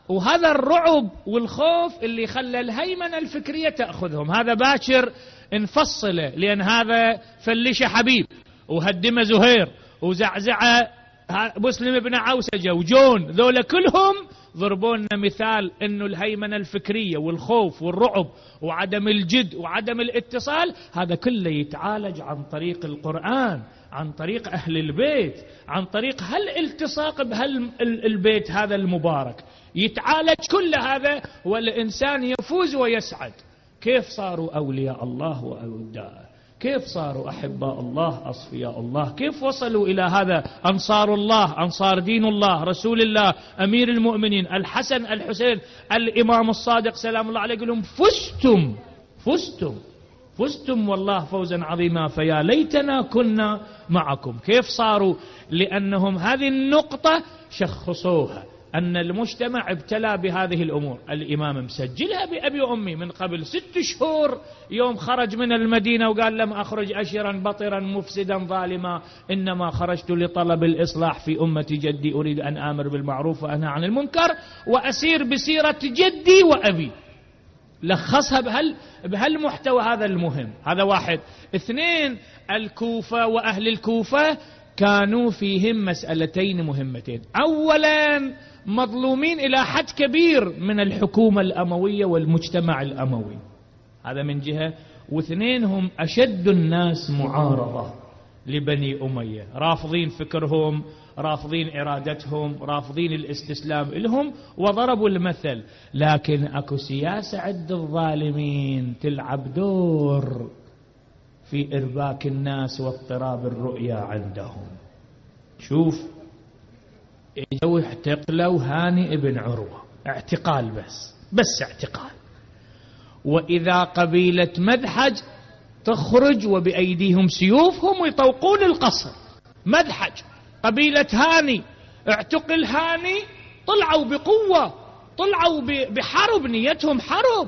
وهذا الرعب والخوف اللي خلى الهيمنة الفكرية تأخذهم. هذا باكر نفصله، لأن هذا فلش حبيب وهدم زهير وزعزع مسلم بن عوسجة وجون، ذولا كلهم ضربونا مثال انه الهيمنة الفكرية والخوف والرعب وعدم الجد وعدم الاتصال هذا كله يتعالج عن طريق القرآن، عن طريق أهل البيت، عن طريق هالالتصاق بهالبيت هذا المبارك، يتعالج كل هذا والإنسان يفوز ويسعد. كيف صاروا أولياء الله وأوداءه؟ كيف صاروا أحباء الله أصفياء الله؟ كيف وصلوا إلى هذا أنصار الله، أنصار دين الله، رسول الله، أمير المؤمنين الحسن الحسين الإمام الصادق سلام الله عليه، يقول لهم فزتم فزتم فزتم والله فوزا عظيما فيا ليتنا كنا معكم. كيف صاروا؟ لأنهم هذه النقطة شخصوها، أن المجتمع ابتلى بهذه الأمور. الإمام مسجلها بأبي وأمي من قبل 6 شهور يوم خرج من المدينة وقال لم أخرج أشرا بطرا مفسدا ظالما، إنما خرجت لطلب الإصلاح في أمة جدي، أريد أن آمر بالمعروف وأنهى عن المنكر وأسير بسيرة جدي وأبي. لخصها بهالمحتوى هذا المهم. هذا واحد. 2، الكوفة وأهل الكوفة كانوا فيهم مسألتين مهمتين. أولا مظلومين إلى حد كبير من الحكومة الأموية والمجتمع الأموي، هذا من جهة. و2 هم أشد الناس معارضة لبني أمية، رافضين فكرهم، رافضين إرادتهم، رافضين الاستسلام لهم، وضربوا المثل. لكن أكو سياسة عند الظالمين تلعب دور في إرباك الناس واضطراب الرؤية عندهم. شوف، اجوا اعتقلوا هاني ابن عروة، اعتقال بس اعتقال. وإذا قبيلة مدحج تخرج وبأيديهم سيوفهم ويطوقون القصر، مدحج قبيلة هاني، اعتقل هاني، طلعوا بقوة، طلعوا بحرب، نيتهم حرب.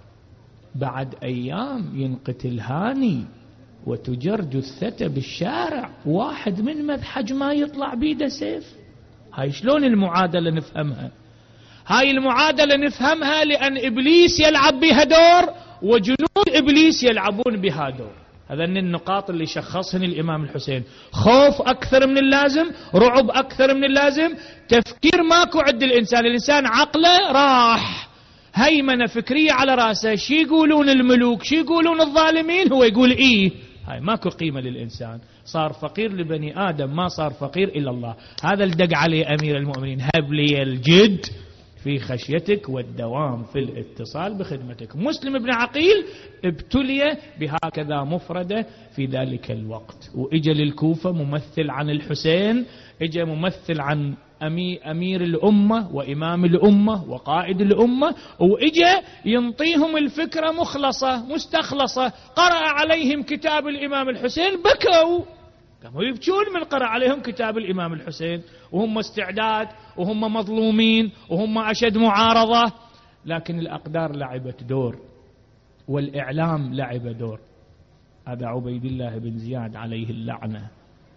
بعد أيام ينقتل هاني وتجر جثته بالشارع، واحد من مدحج ما يطلع بيده سيف. هاي شلون المعادلة نفهمها؟ هاي المعادلة نفهمها لأن إبليس يلعب بها دور وجنود إبليس يلعبون بها دور. هذا من النقاط اللي شخصهن الإمام الحسين. خوف أكثر من اللازم، رعب أكثر من اللازم، تفكير ماكو عند الإنسان عقله راح، هيمنة فكرية على رأسه. شي يقولون الملوك، شي يقولون الظالمين، هو يقول إيه. هاي ماكو قيمة للإنسان، صار فقير لبني آدم، ما صار فقير إلى الله. هذا الدق عليه أمير المؤمنين، هب لي الجد في خشيتك والدوام في الاتصال بخدمتك. مسلم بن عقيل ابتلي بهكذا مفردة في ذلك الوقت، وإجا للكوفة ممثل عن الحسين، إجا ممثل عن أمير الأمة وإمام الأمة وقائد الأمة، وإجا ينطيهم الفكرة مخلصة مستخلصة. قرأ عليهم كتاب الإمام الحسين، بكوا، قاموا يبكون من قرأ عليهم كتاب الإمام الحسين، وهم استعداد وهم مظلومين وهم أشد معارضة. لكن الأقدار لعبت دور والإعلام لعب دور. هذا عبيد الله بن زياد عليه اللعنة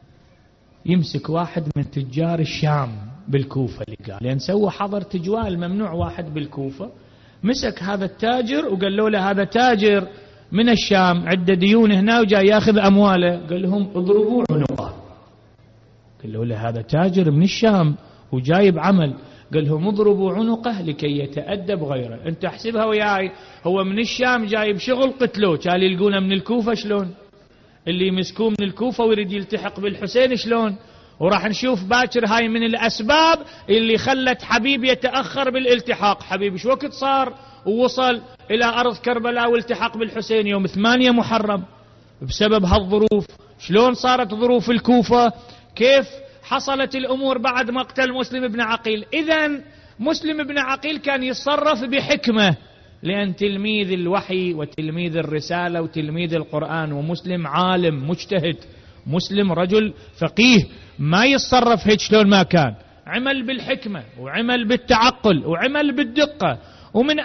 يمسك واحد من تجار الشام بالكوفة، اللي قال لأن سوى حظر تجوال ممنوع واحد بالكوفة، مسك هذا التاجر وقال له هذا تاجر من الشام عنده ديون هنا وجاي ياخذ أمواله، قال لهم اضربوا عنقه. قال له هذا تاجر من الشام وجايب عمل، قال لهم اضربوا عنقه لكي يتأدب غيره. انت احسبها وياي، هو من الشام جايب شغل، قتلوه، كان يلقونه من الكوفة شلون؟ اللي يمسكوه من الكوفة ويريد يلتحق بالحسين شلون؟ وراح نشوف باكر هاي من الأسباب اللي خلت حبيب يتأخر بالالتحاق. حبيب شو وقت صار ووصل إلى أرض كربلاء والتحق بالحسين؟ يوم 8 محرم. بسبب هالظروف. شلون صارت ظروف الكوفة؟ كيف حصلت الأمور بعد مقتل مسلم بن عقيل؟ إذن مسلم بن عقيل كان يتصرف بحكمة، لأن تلميذ الوحي وتلميذ الرسالة وتلميذ القرآن، ومسلم عالم مجتهد، مسلم رجل فقيه، ما يتصرف هيك شلون ما كان. عمل بالحكمة وعمل بالتعقل وعمل بالدقة. ومن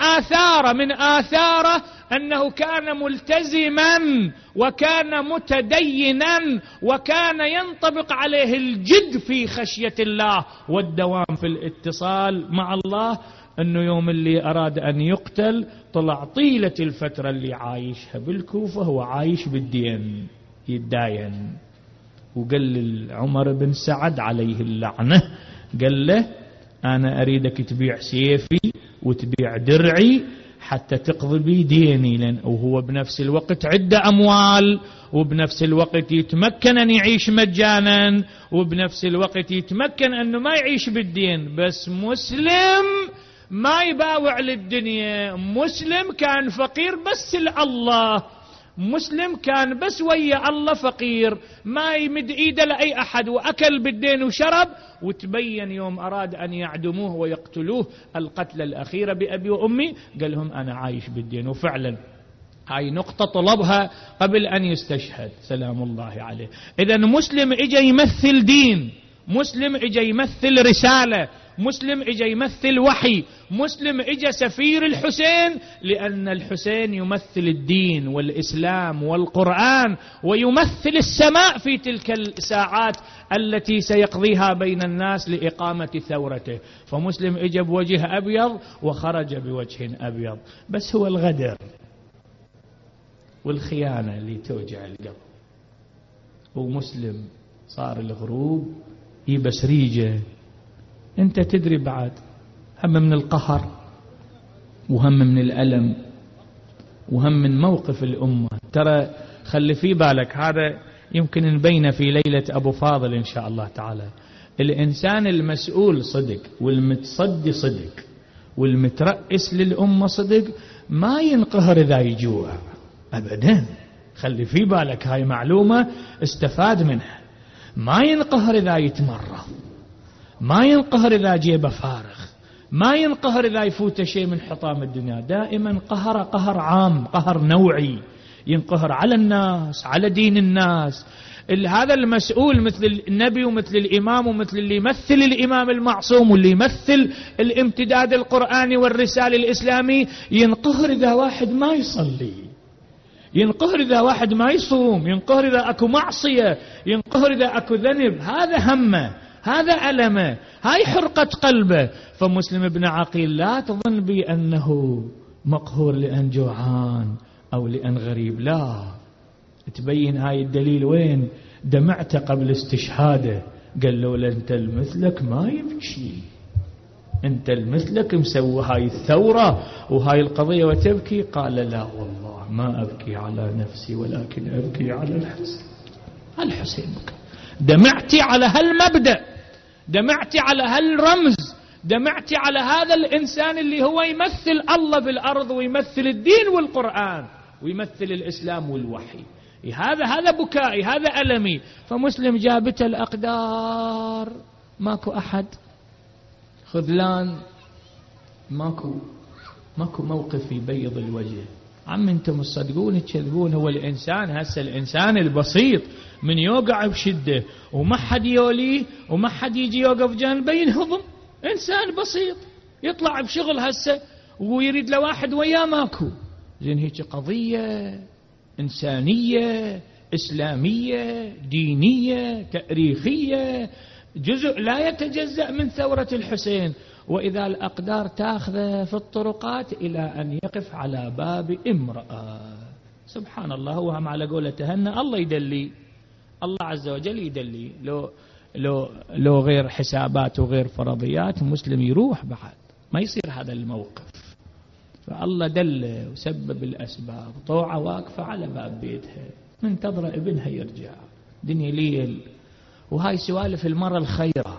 آثاره أنه كان ملتزما وكان متدينا وكان ينطبق عليه الجد في خشية الله والدوام في الاتصال مع الله. أنه يوم اللي أراد أن يقتل طلع طيلة الفترة اللي عايشها بالكوفة هو عايش بالدين يتداين، وقال لعمر بن سعد عليه اللعنة، قال له أنا أريدك تبيع سيفي وتبيع درعي حتى تقضي بي ديني، وهو بنفس الوقت عنده أموال، وبنفس الوقت يتمكن أن يعيش مجانا، وبنفس الوقت يتمكن أنه ما يعيش بالدين. بس مسلم ما يباوع للدنيا، مسلم كان فقير بس لله، مسلم كان بس ويا الله فقير، ما يمد ايده لأي أحد، وأكل بالدين وشرب. وتبين يوم أراد أن يعدموه ويقتلوه القتلة الأخيرة بأبي وأمي قال لهم أنا عايش بالدين. وفعلا هاي نقطة طلبها قبل أن يستشهد سلام الله عليه. إذن مسلم إجا يمثل دين، مسلم إجا يمثل رسالة، مسلم إجا يمثل وحي، مسلم إجا سفير الحسين، لأن الحسين يمثل الدين والإسلام والقرآن، ويمثل السماء في تلك الساعات التي سيقضيها بين الناس لإقامة ثورته. فمسلم إجا بوجه أبيض وخرج بوجه أبيض. بس هو الغدر والخيانة اللي توجع القلب. ومسلم صار الغروب يبس ريجه. انت تدري بعد هم من القهر، وهم من الألم، وهم من موقف الأمة. ترى خلي في بالك، هذا يمكن نبينه في ليلة أبو فاضل إن شاء الله تعالى. الإنسان المسؤول صدق، والمتصدي صدق، والمترأس للأمة صدق، ما ينقهر إذا يجوع أبدا. خلي في بالك، هاي معلومة استفاد منها. ما ينقهر إذا يتمرض، ما ينقهر إذا جيبه فارغ، ما ينقهر إذا يفوت شيء من حطام الدنيا. دائما قهر عام، قهر نوعي، ينقهر على الناس، على دين الناس. هذا المسؤول مثل النبي ومثل الإمام ومثل اللي يمثل الإمام المعصوم واللي يمثل الامتداد القرآني والرسالة الإسلامي، ينقهر إذا واحد ما يصلي، ينقهر إذا واحد ما يصوم، ينقهر إذا أكو معصية، ينقهر إذا أكو ذنب. هذا همه، هذا ألمه، هاي حرقة قلبه. فمسلم ابن عقيل لا تظن بي أنه مقهور لأن جوعان أو لأن غريب، لا. تبين هاي الدليل وين؟ دمعت قبل استشهاده، قال له أنت المثلك ما يبكي، أنت المثلك مسوي هاي الثورة وهاي القضية وتبكي. قال لا والله ما أبكي على نفسي ولكن أبكي على الحسين. الحسين بكى. دمعتي على هالمبدأ، دمعتي على هالرمز، دمعتي على هذا الإنسان اللي هو يمثل الله بالأرض، ويمثل الدين والقرآن، ويمثل الإسلام والوحي. هذا بكائي، هذا ألمي. فمسلم جابت الأقدار، ماكو أحد خذلان، ماكو موقف يبيض الوجه. عم انتم تصدقون تكذبون. هو الإنسان هسه الإنسان البسيط من يوقع بشدة وما حد يوليه وما حد يجي يوقف جانبه ينهضم. إنسان بسيط يطلع بشغل هسه ويريد لواحد وياه ماكو. زين هيك قضية إنسانية إسلامية دينية تاريخية، جزء لا يتجزأ من ثورة الحسين. وإذا الأقدار تأخذ في الطرقات إلى أن يقف على باب امرأة. سبحان الله. هو هم على قولة تهنى الله يدلي، الله عز وجل يدلي. لو غير حسابات وغير فرضيات مسلم يروح بعد، ما يصير هذا الموقف. فالله دل وسبب الأسباب. طوعة واقفة على باب بيتها منتظرة ابنها يرجع. دنيا ليل. وهاي سوالف المرأة الخيرة،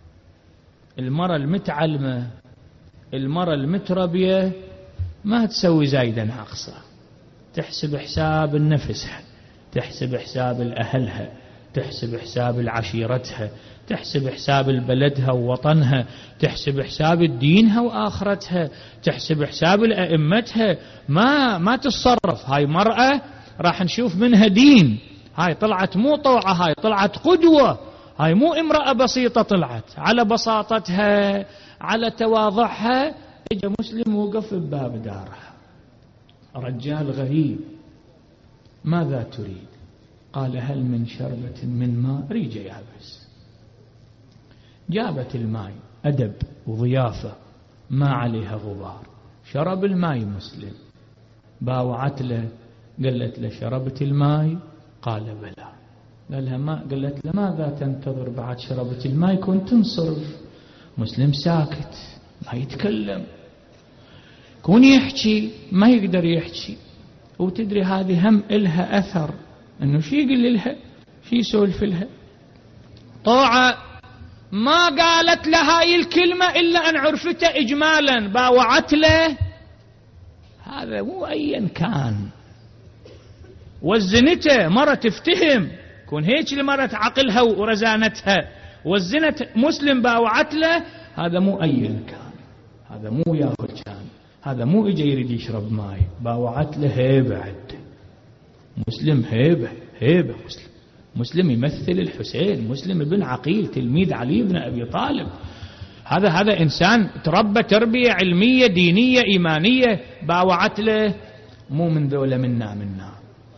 المرأة المتعلمة، المرأة المتربية ما تسوي زايدة ناقصة. تحسب حساب نفسها، تحسب حساب الأهلها، تحسب حساب العشيرتها، تحسب حساب بلدها ووطنها، تحسب حساب دينها وآخرتها، تحسب حساب الأئمتها. ما تتصرف. هاي مرأة راح نشوف منها دين. هاي طلعت مو طوعة، هاي طلعت قدوة. هاي مو امرأة بسيطة، طلعت على بساطتها على تواضعها. اجا مسلم وقف بباب دارها، رجال غريب. ماذا تريد؟ قال هل من شربة من ماء؟ ريجة يابس. جابت الماء، أدب وضيافة ما عليها غبار. شرب الماء مسلم، باوعت له قالت له شربت الماء؟ قال بلى. قالها ما، قالت له ماذا تنتظر بعد شربت الماء كنت تنصرف. مسلم ساكت ما يتكلم، كون يحكي ما يقدر يحكي. وتدري هذه هم إلها أثر، أنه شي يقول لها شي يسولف لها. طوعة ما قالت لها هاي الكلمة إلا أن عرفته إجمالا، باوعت له. هذا مو أيا كان، وزنته مرة تفتهم، كون هيك المرة عقلها ورزانتها وزنت مسلم باوعت له. هذا مو أيا كان، هذا مو ياهل كان، هذا مو إجا يريد يشرب ماي، باوعت له هيبة عنده. مسلم هيبة، هيبة مسلم. مسلم يمثل الحسين، مسلم ابن عقيل تلميذ علي بن أبي طالب. هذا إنسان تربى تربية علمية دينية إيمانية، باوعت له مو من ذولا منا.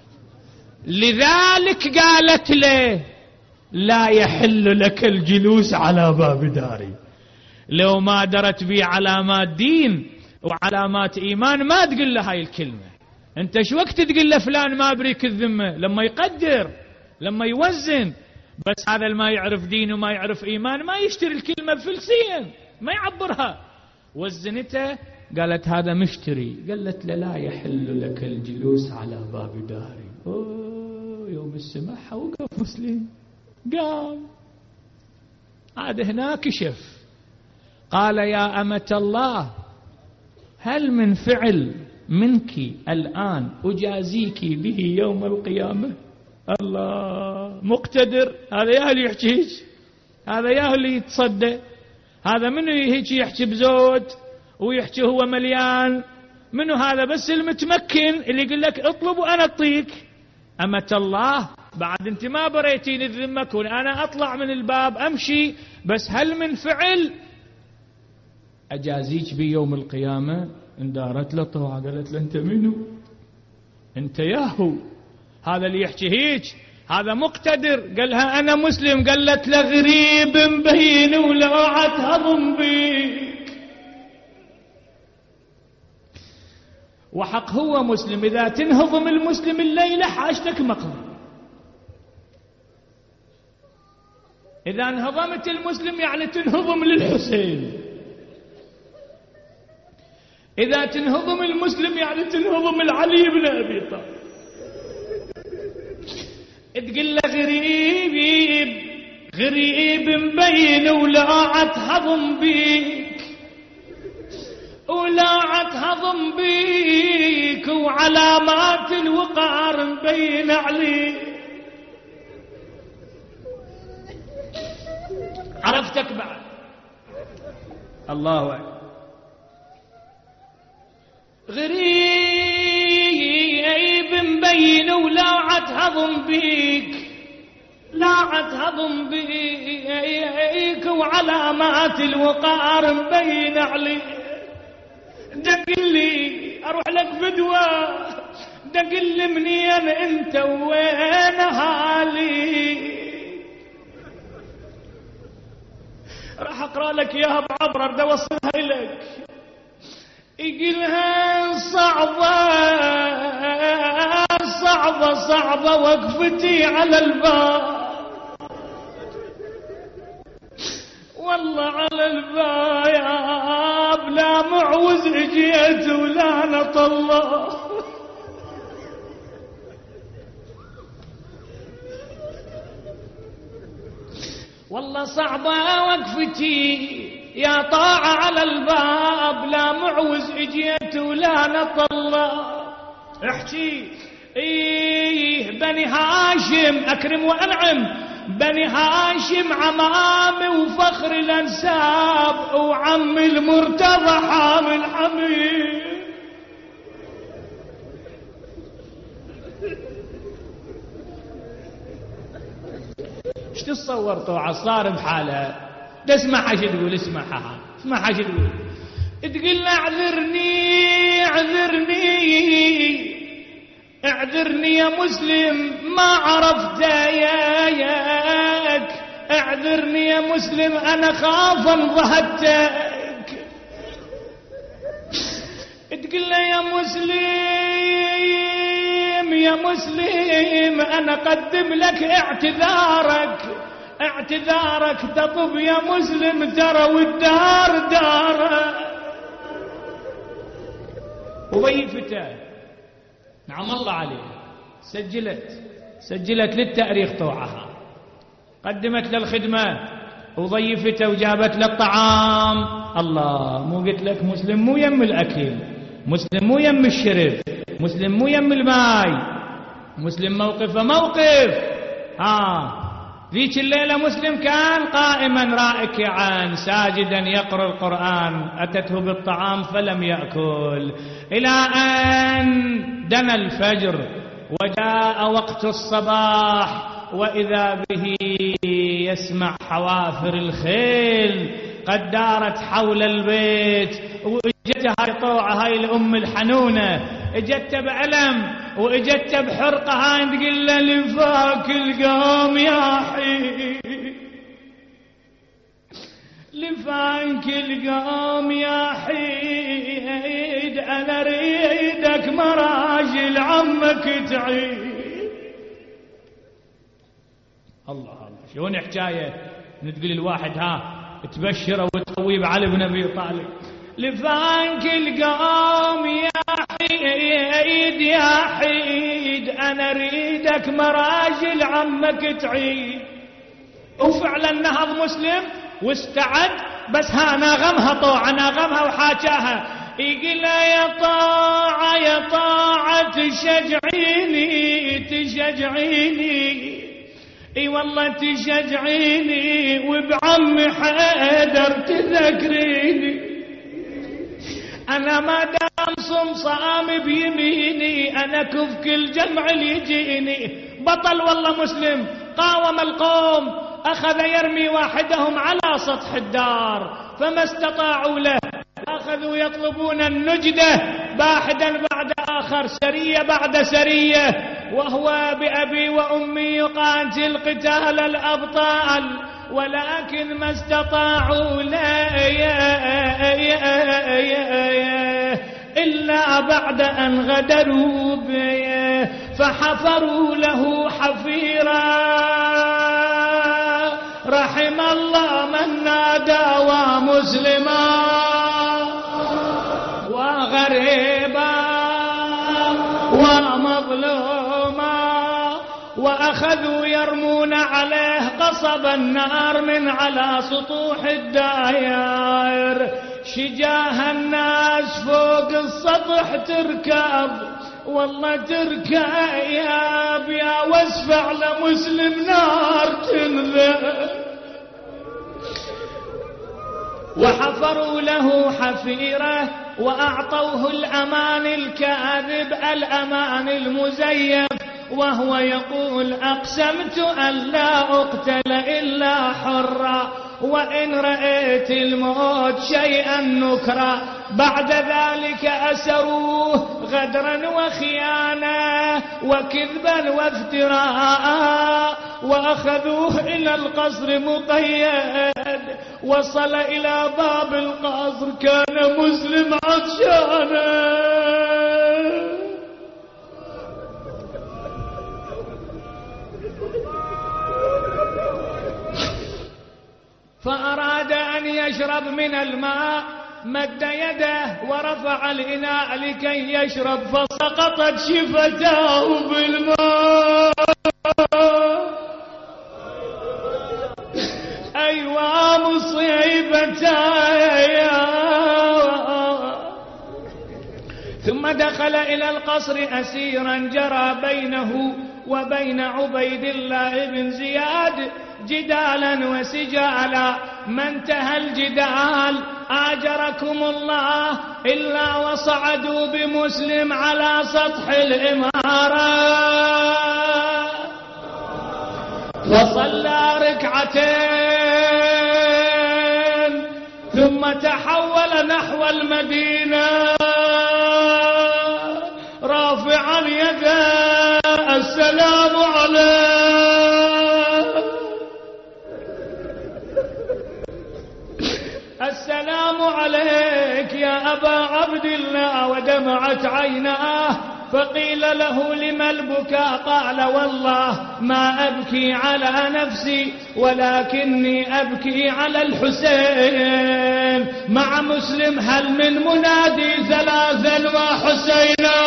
لذلك قالت له لا يحل لك الجلوس على باب داري. لو ما درت بي علامات دين وعلامات إيمان ما تقول له هاي الكلمة. أنت شو وقت تقول له فلان ما بريك الذمة؟ لما يقدر، لما يوزن. بس هذا ما يعرف دين وما يعرف إيمان ما يشتري الكلمة بفلسين، ما يعبرها. وزنته قالت هذا مشتري. قالت له لا يحل لك الجلوس على باب داري. يوم السماحة وقف مسلم، قام عاد هنا كشف. قال يا أمة الله هل من فعل منك الآن أجازيك به يوم القيامة؟ الله مقتدر. هذا يا اللي يحكي، هذا يا اللي يتصدى. هذا منو هيك يحكي بزود ويحكي هو مليان؟ منو هذا؟ بس المتمكن اللي يقول لك اطلب وأنا أعطيك. أمة الله بعد انت ما بريتين الذمة، كون أنا أطلع من الباب أمشي، بس هل من فعل أجازيك بيوم القيامة؟ اندارت له طوعة قالت له أنت منو؟ أنت ياهو. هذا اللي يحكي هيك هذا مقتدر. قالها أنا مسلم. قالت له غريب مبين ولوعت هضم بيك. وحق هو مسلم، إذا تنهضم المسلم الليلة حاجتك مقضي. إذا انهضمت المسلم يعني تنهضم للحسين. إذا تنهضم المسلم يعني تنهضم العلي بن أبي طالب. تقول له غريب مبين ولاعت هضم بيك، ولاعت هضم بيك، وعلامات الوقار مبين عليك. عرفتك بعد. الله أكبر. غريب مبين ولاعت هضم بيك، لاعت هضم بيك، وعلامات الوقار مبين عليك. دقلي اروح لك فدوى، دقلي منين انت وين اهالي. راح اقرا لك اياها بعبر اريد اوصلها لك. يقولها صعبة وقفتي على الباب، والله على الباب لا معوز اجيت ولا نطلع. والله صعبة وقفتي يا طاعة على الباب، لا معوز اجيت ولا نطلع. احكي بني هاشم اكرم وانعم، بني هاشم عمامي وفخر الانساب، وعم المرتضى حامل حميد. ايش تتصور طوعة صار بحاله؟ تسمعها شو تقول؟ اسمعها شو تقول. تقول اعذرني يا مسلم ما عرفت ياك، اعذرني يا مسلم انا خاف انضهدتك. تقول له يا مسلم يا مسلم أنا قدم لك اعتذارك تطب يا مسلم ترى والدار داره. وظيفته نعم الله عليه سجلت للتأريخ طوعها، قدمت للخدمة وظيفته وجابت للطعام. الله، مو قلت لك مسلم مو يم الأكل، مسلم مو يم الشرب، مسلم مو يم الماي، مسلم موقفه موقف. ذيك الليلة مسلم كان قائما راكعا ساجدا يقرأ القرآن، أتته بالطعام فلم يأكل إلى أن دنا الفجر وجاء وقت الصباح، وإذا به يسمع حوافر الخيل قد دارت حول البيت، وإجت هاي طوعة هاي الأم الحنونة، إجت بألم وإجت بحرقة، هاي تقول له لفاك القوم يا حيد، لفاك القوم يا حيد، أنا أريدك مراجل عمك تعيد. الله شلون حكاية نتقول الواحد تبشره وتقويه علي بن أبي طالب. لفانك القوم يا حيد يا حيد، أنا أريدك مراجل عمك تعيد. وفعلا نهض مسلم واستعد، بس ناغمها طوعة، ناغمها وحاجاها، يقول يا طاعة تشجعيني اي والله تشجعيني، وبعمي حيدر تذكريني، انا ما دام صمصام بيميني انا كفك الجمع اللي يجيني. بطل والله مسلم، قاوم القوم، اخذ يرمي واحدهم على سطح الدار فما استطاعوا له، اخذوا يطلبون النجدة واحدا بعد آخر، سرية بعد سرية، وهو بأبي وأمي يقاتل قتال الأبطال، ولكن ما استطاعوا لا إلا بعد أن غدروا به، فحفروا له حفيرا. رحم الله من نادى ومسلما وغريبا ومظلوما، وأخذوا يرمون عليه قصب النار من على سطوح الدائر. شجاه الناس فوق السطح تركب، والله تركب يا واسفع لمسلم نار تنذر. وحفروا له حفيرة وأعطوه الأمان الكاذب الأمان المزيف، وهو يقول أقسمت أن لا أقتل إلا حرا، وإن رأيت الموت شيئا نكرا. بعد ذلك أسروه غدرا وخيانة وكذبا وافتراء، وأخذوه إلى القصر مقيد. وصل إلى باب القصر كان مسلم عطشانا، فأراد أن يشرب من الماء، مد يده ورفع الإناء لكي يشرب، فسقطت شفتاه بالماء. أيوا مصيبتاي. ثم دخل إلى القصر أسيرا جرى بينه وبين عبيد الله بن زياد جدالا وسجالا. ما انتهى الجدال آجركم الله إلا وصعدوا بمسلم على سطح الإمارة، وصلى ركعتين ثم تحول نحو المدينة رافعا يده السلام عليك، السلام عليك يا يا أبا عبد الله ودمعت عيناه، فقيل له لما البكاء؟ قال والله ما أبكي على نفسي ولكني أبكي على الحسين. مع مسلم هل من منادي ثلاثا وحسينا؟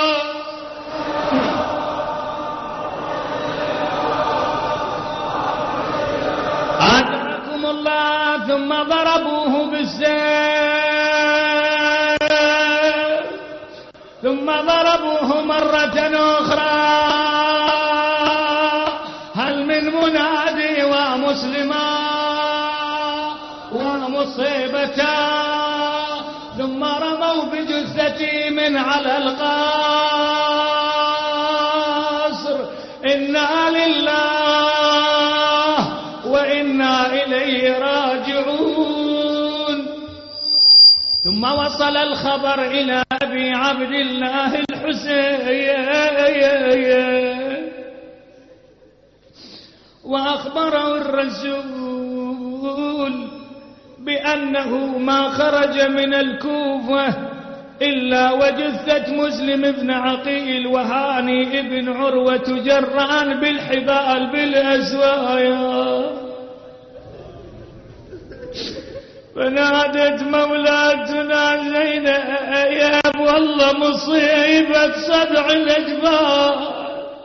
أدركم الله ثم ضربوه بالسيف، ثم ضربوه مرة أخرى. هل من منادي ومسلما ومصيبتا؟ ثم رموا بجثتي من على القصر. إنا لله وإنا إليه راجعون. ثم وصل الخبر إلى أبي عبد الله الحسين، وأخبره الرسول بأنه ما خرج من الكوفة إلا وجثة مسلم بن عقيل وهاني بن عروة تجران بالحبال بالأسوايا. فنادت مولاتنا زينب والله مصيبة صدع الأجبار.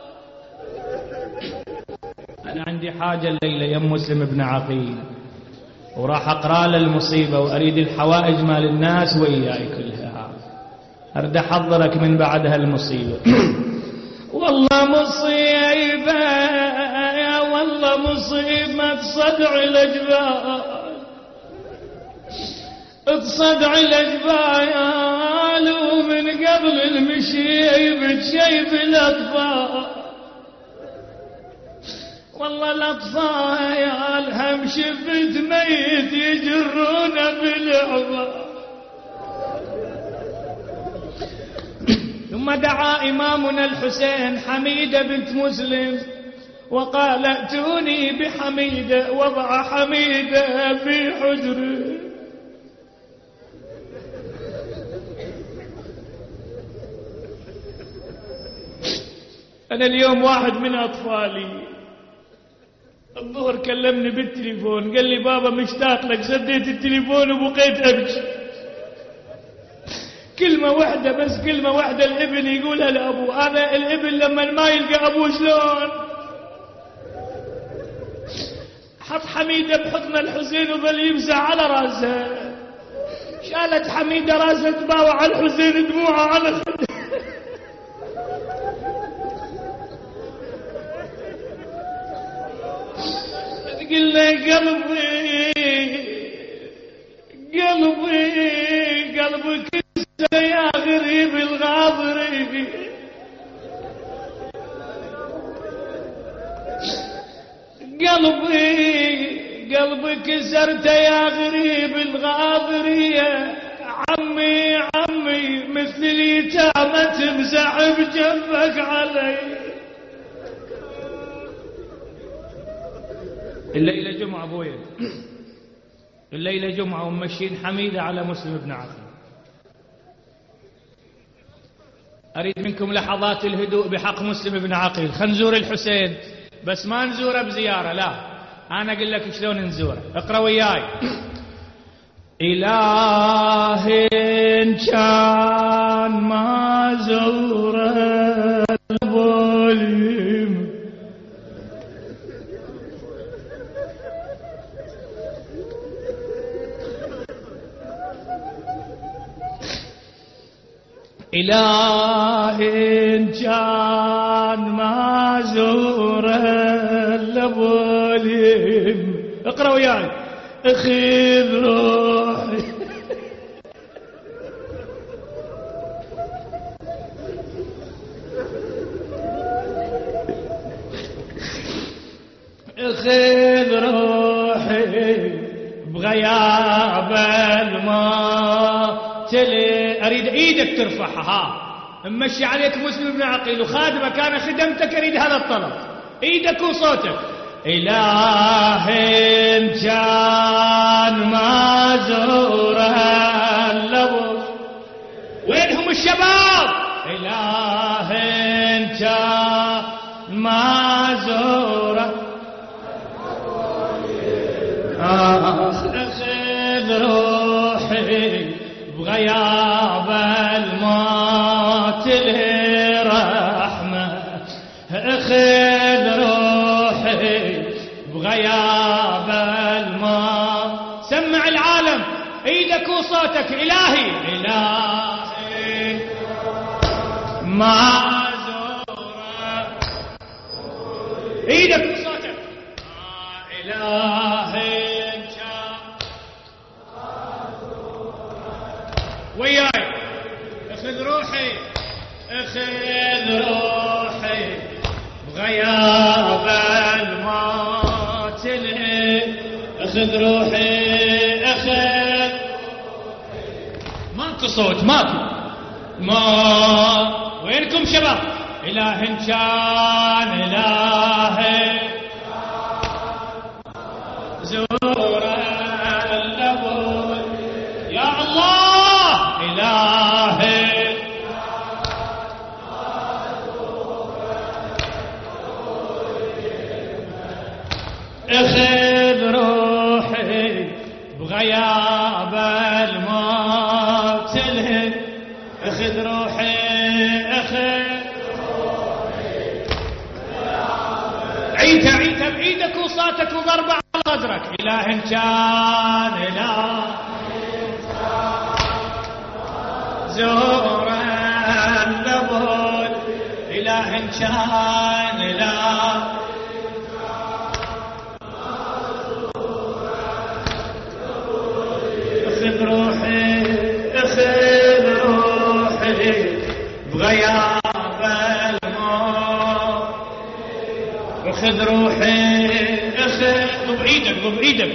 أنا عندي حاجة الليلة يا مسلم بن عقيل، وراح أقرأ له المصيبة وأريد الحوائج مال الناس وإياي كلها، أريد أحضرك من بعد هالمصيبة. والله مصيبة يا والله مصيبة صدع الأجبار، تصدع الأجبال ومن قبل المشيب تشيب الأطفال. والله الأطفال هم شفت ميت يجرون بالعظام. ثم دعا إمامنا الحسين حميدة بنت مسلم وقال ائتوني بحميدة. وضع حميدة في حجره. أنا اليوم واحد من أطفالي الظهر كلمني بالتليفون، قال لي بابا مشتاق لك. سديت التليفون وبقيت أبكي. كلمة واحدة بس، كلمة واحدة الابن يقولها لأبوه. هذا الابن لما ما يلقى أبوه شلون؟ حط حميدة بحضن الحسين وظل يمسح على راسه. شالت حميدة راسه تباوع على الحسين دموعه على خده. قلنا قلبك يا غريب الغاضري. قلبك كسرت يا غريب الغاضرية. عمي مثل اليتامى تمسح بجنبك علي. الليلة جمعة أبويا، الليلة جمعة ومشين حميدة على مسلم بن عقيل. أريد منكم لحظات الهدوء بحق مسلم بن عقيل. خلينا نزور الحسين، بس ما نزوره بزيارة، لا أنا أقول لك شلون نزوره. اقرأ وياي. إله كان ما زوره الظلم، إله كان ما زوره الظلم. اقرأ وياي. اخذ روحي اخذ روحي بغياب الماء. اريد ايدك ترفعها. ممشي عليك مسلم بن عقيل وخادمك انا خدمتك. اريد هذا الطلب، ايدك وصوتك. إله كان ما زوره اللبو شباب إله انت ما زوره أخذ روحي بغياب الموت لرحمة أخذ روحي بغياب الموت. سمع العالم ايدك وصوتك إلهي إلهي ما زوره ايدك وصوتك إلهي وياي اخذ روحي بغياب الموت اخذ روحي ماكو صوت ماكو ما وينكم شباب إله كان إلهي زوره اللبون يا الله إلهي اخذ روحي بغياب الموت اخذ روحي عيتها بإيدك وصاتك وضربة على صدرك إله كان إله زور اللبون إله كان إله اخذ روحي بغياب الموت اخذ روحي ضب ايدك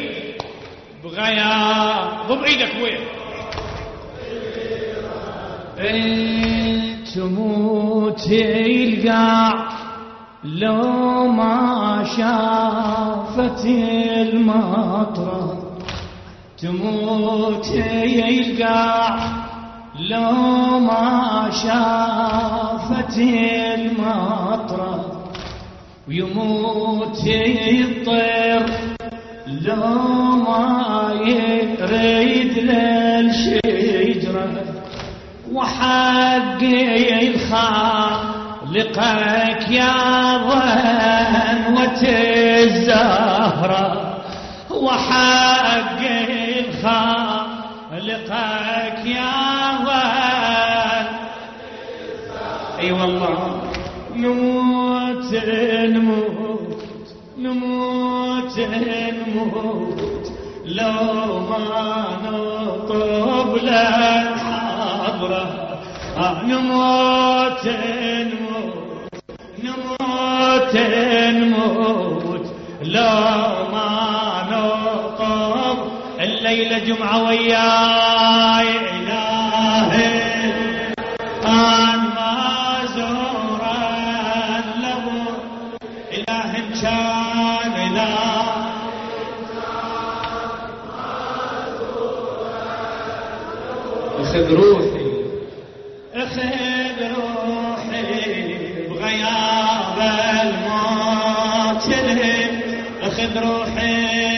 بغياب ضب ايدك وين تموت القاع لو ما شافت المطره تموت القاع لو ما شافت المطره ويموت الطير لو ما يريد للشجره وحقي الخالقك يا ظنوة الزهرة وحقي الخالقك يا ظن اي والله نموت لو ما نطب لك حضره نموت لو ما نطب الليلة جمعة وياي إلهي أن ما زور اللبون إله كان إله اخذ روحي بغياب الموت اخذ روحي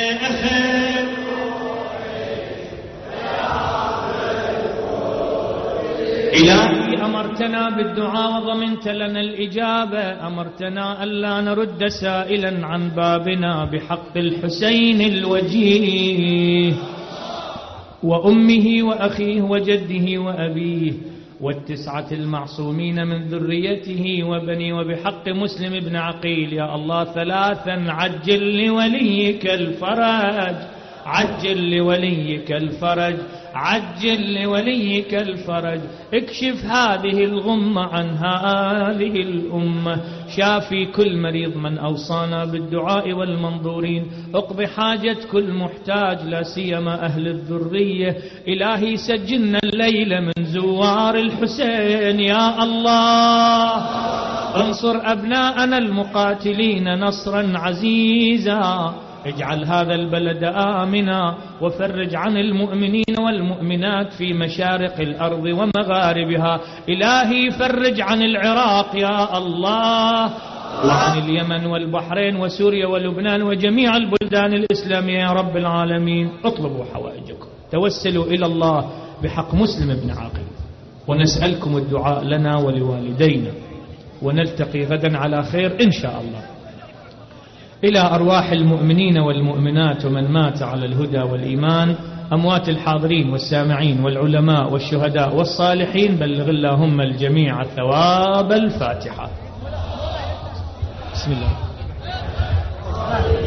إلهي أمرتنا بالدعاء وضمنت لنا الإجابة أمرتنا ألا نرد سائلا عن بابنا بحق الحسين الوجيه وأمه وأخيه وجده وأبيه والتسعة المعصومين من ذريته وبني وبحق مسلم بن عقيل يا الله ثلاثا عجل لوليك الفرج عجل لوليك الفرج عجل لوليك الفرج اكشف هذه الغمة عن هذه الأمة شافي كل مريض من أوصانا بالدعاء والمنظورين اقض حاجة كل محتاج لا سيما أهل الذرية إلهي سجلنا الليلة من زوار الحسين يا الله انصر أبناءنا المقاتلين نصرا عزيزا اجعل هذا البلد آمنا وفرج عن المؤمنين والمؤمنات في مشارق الأرض ومغاربها. إلهي فرج عن العراق يا الله، وعن اليمن والبحرين وسوريا ولبنان وجميع البلدان الإسلامية يا رب العالمين. اطلبوا حوائجكم، توسلوا إلى الله بحق مسلم بن عاقل، ونسألكم الدعاء لنا ولوالدينا، ونلتقي غدا على خير إن شاء الله. إلى أرواح المؤمنين والمؤمنات ومن مات على الهدى والإيمان، أموات الحاضرين والسامعين والعلماء والشهداء والصالحين، بلغ اللهم الجميع ثواب الفاتحة. بسم الله.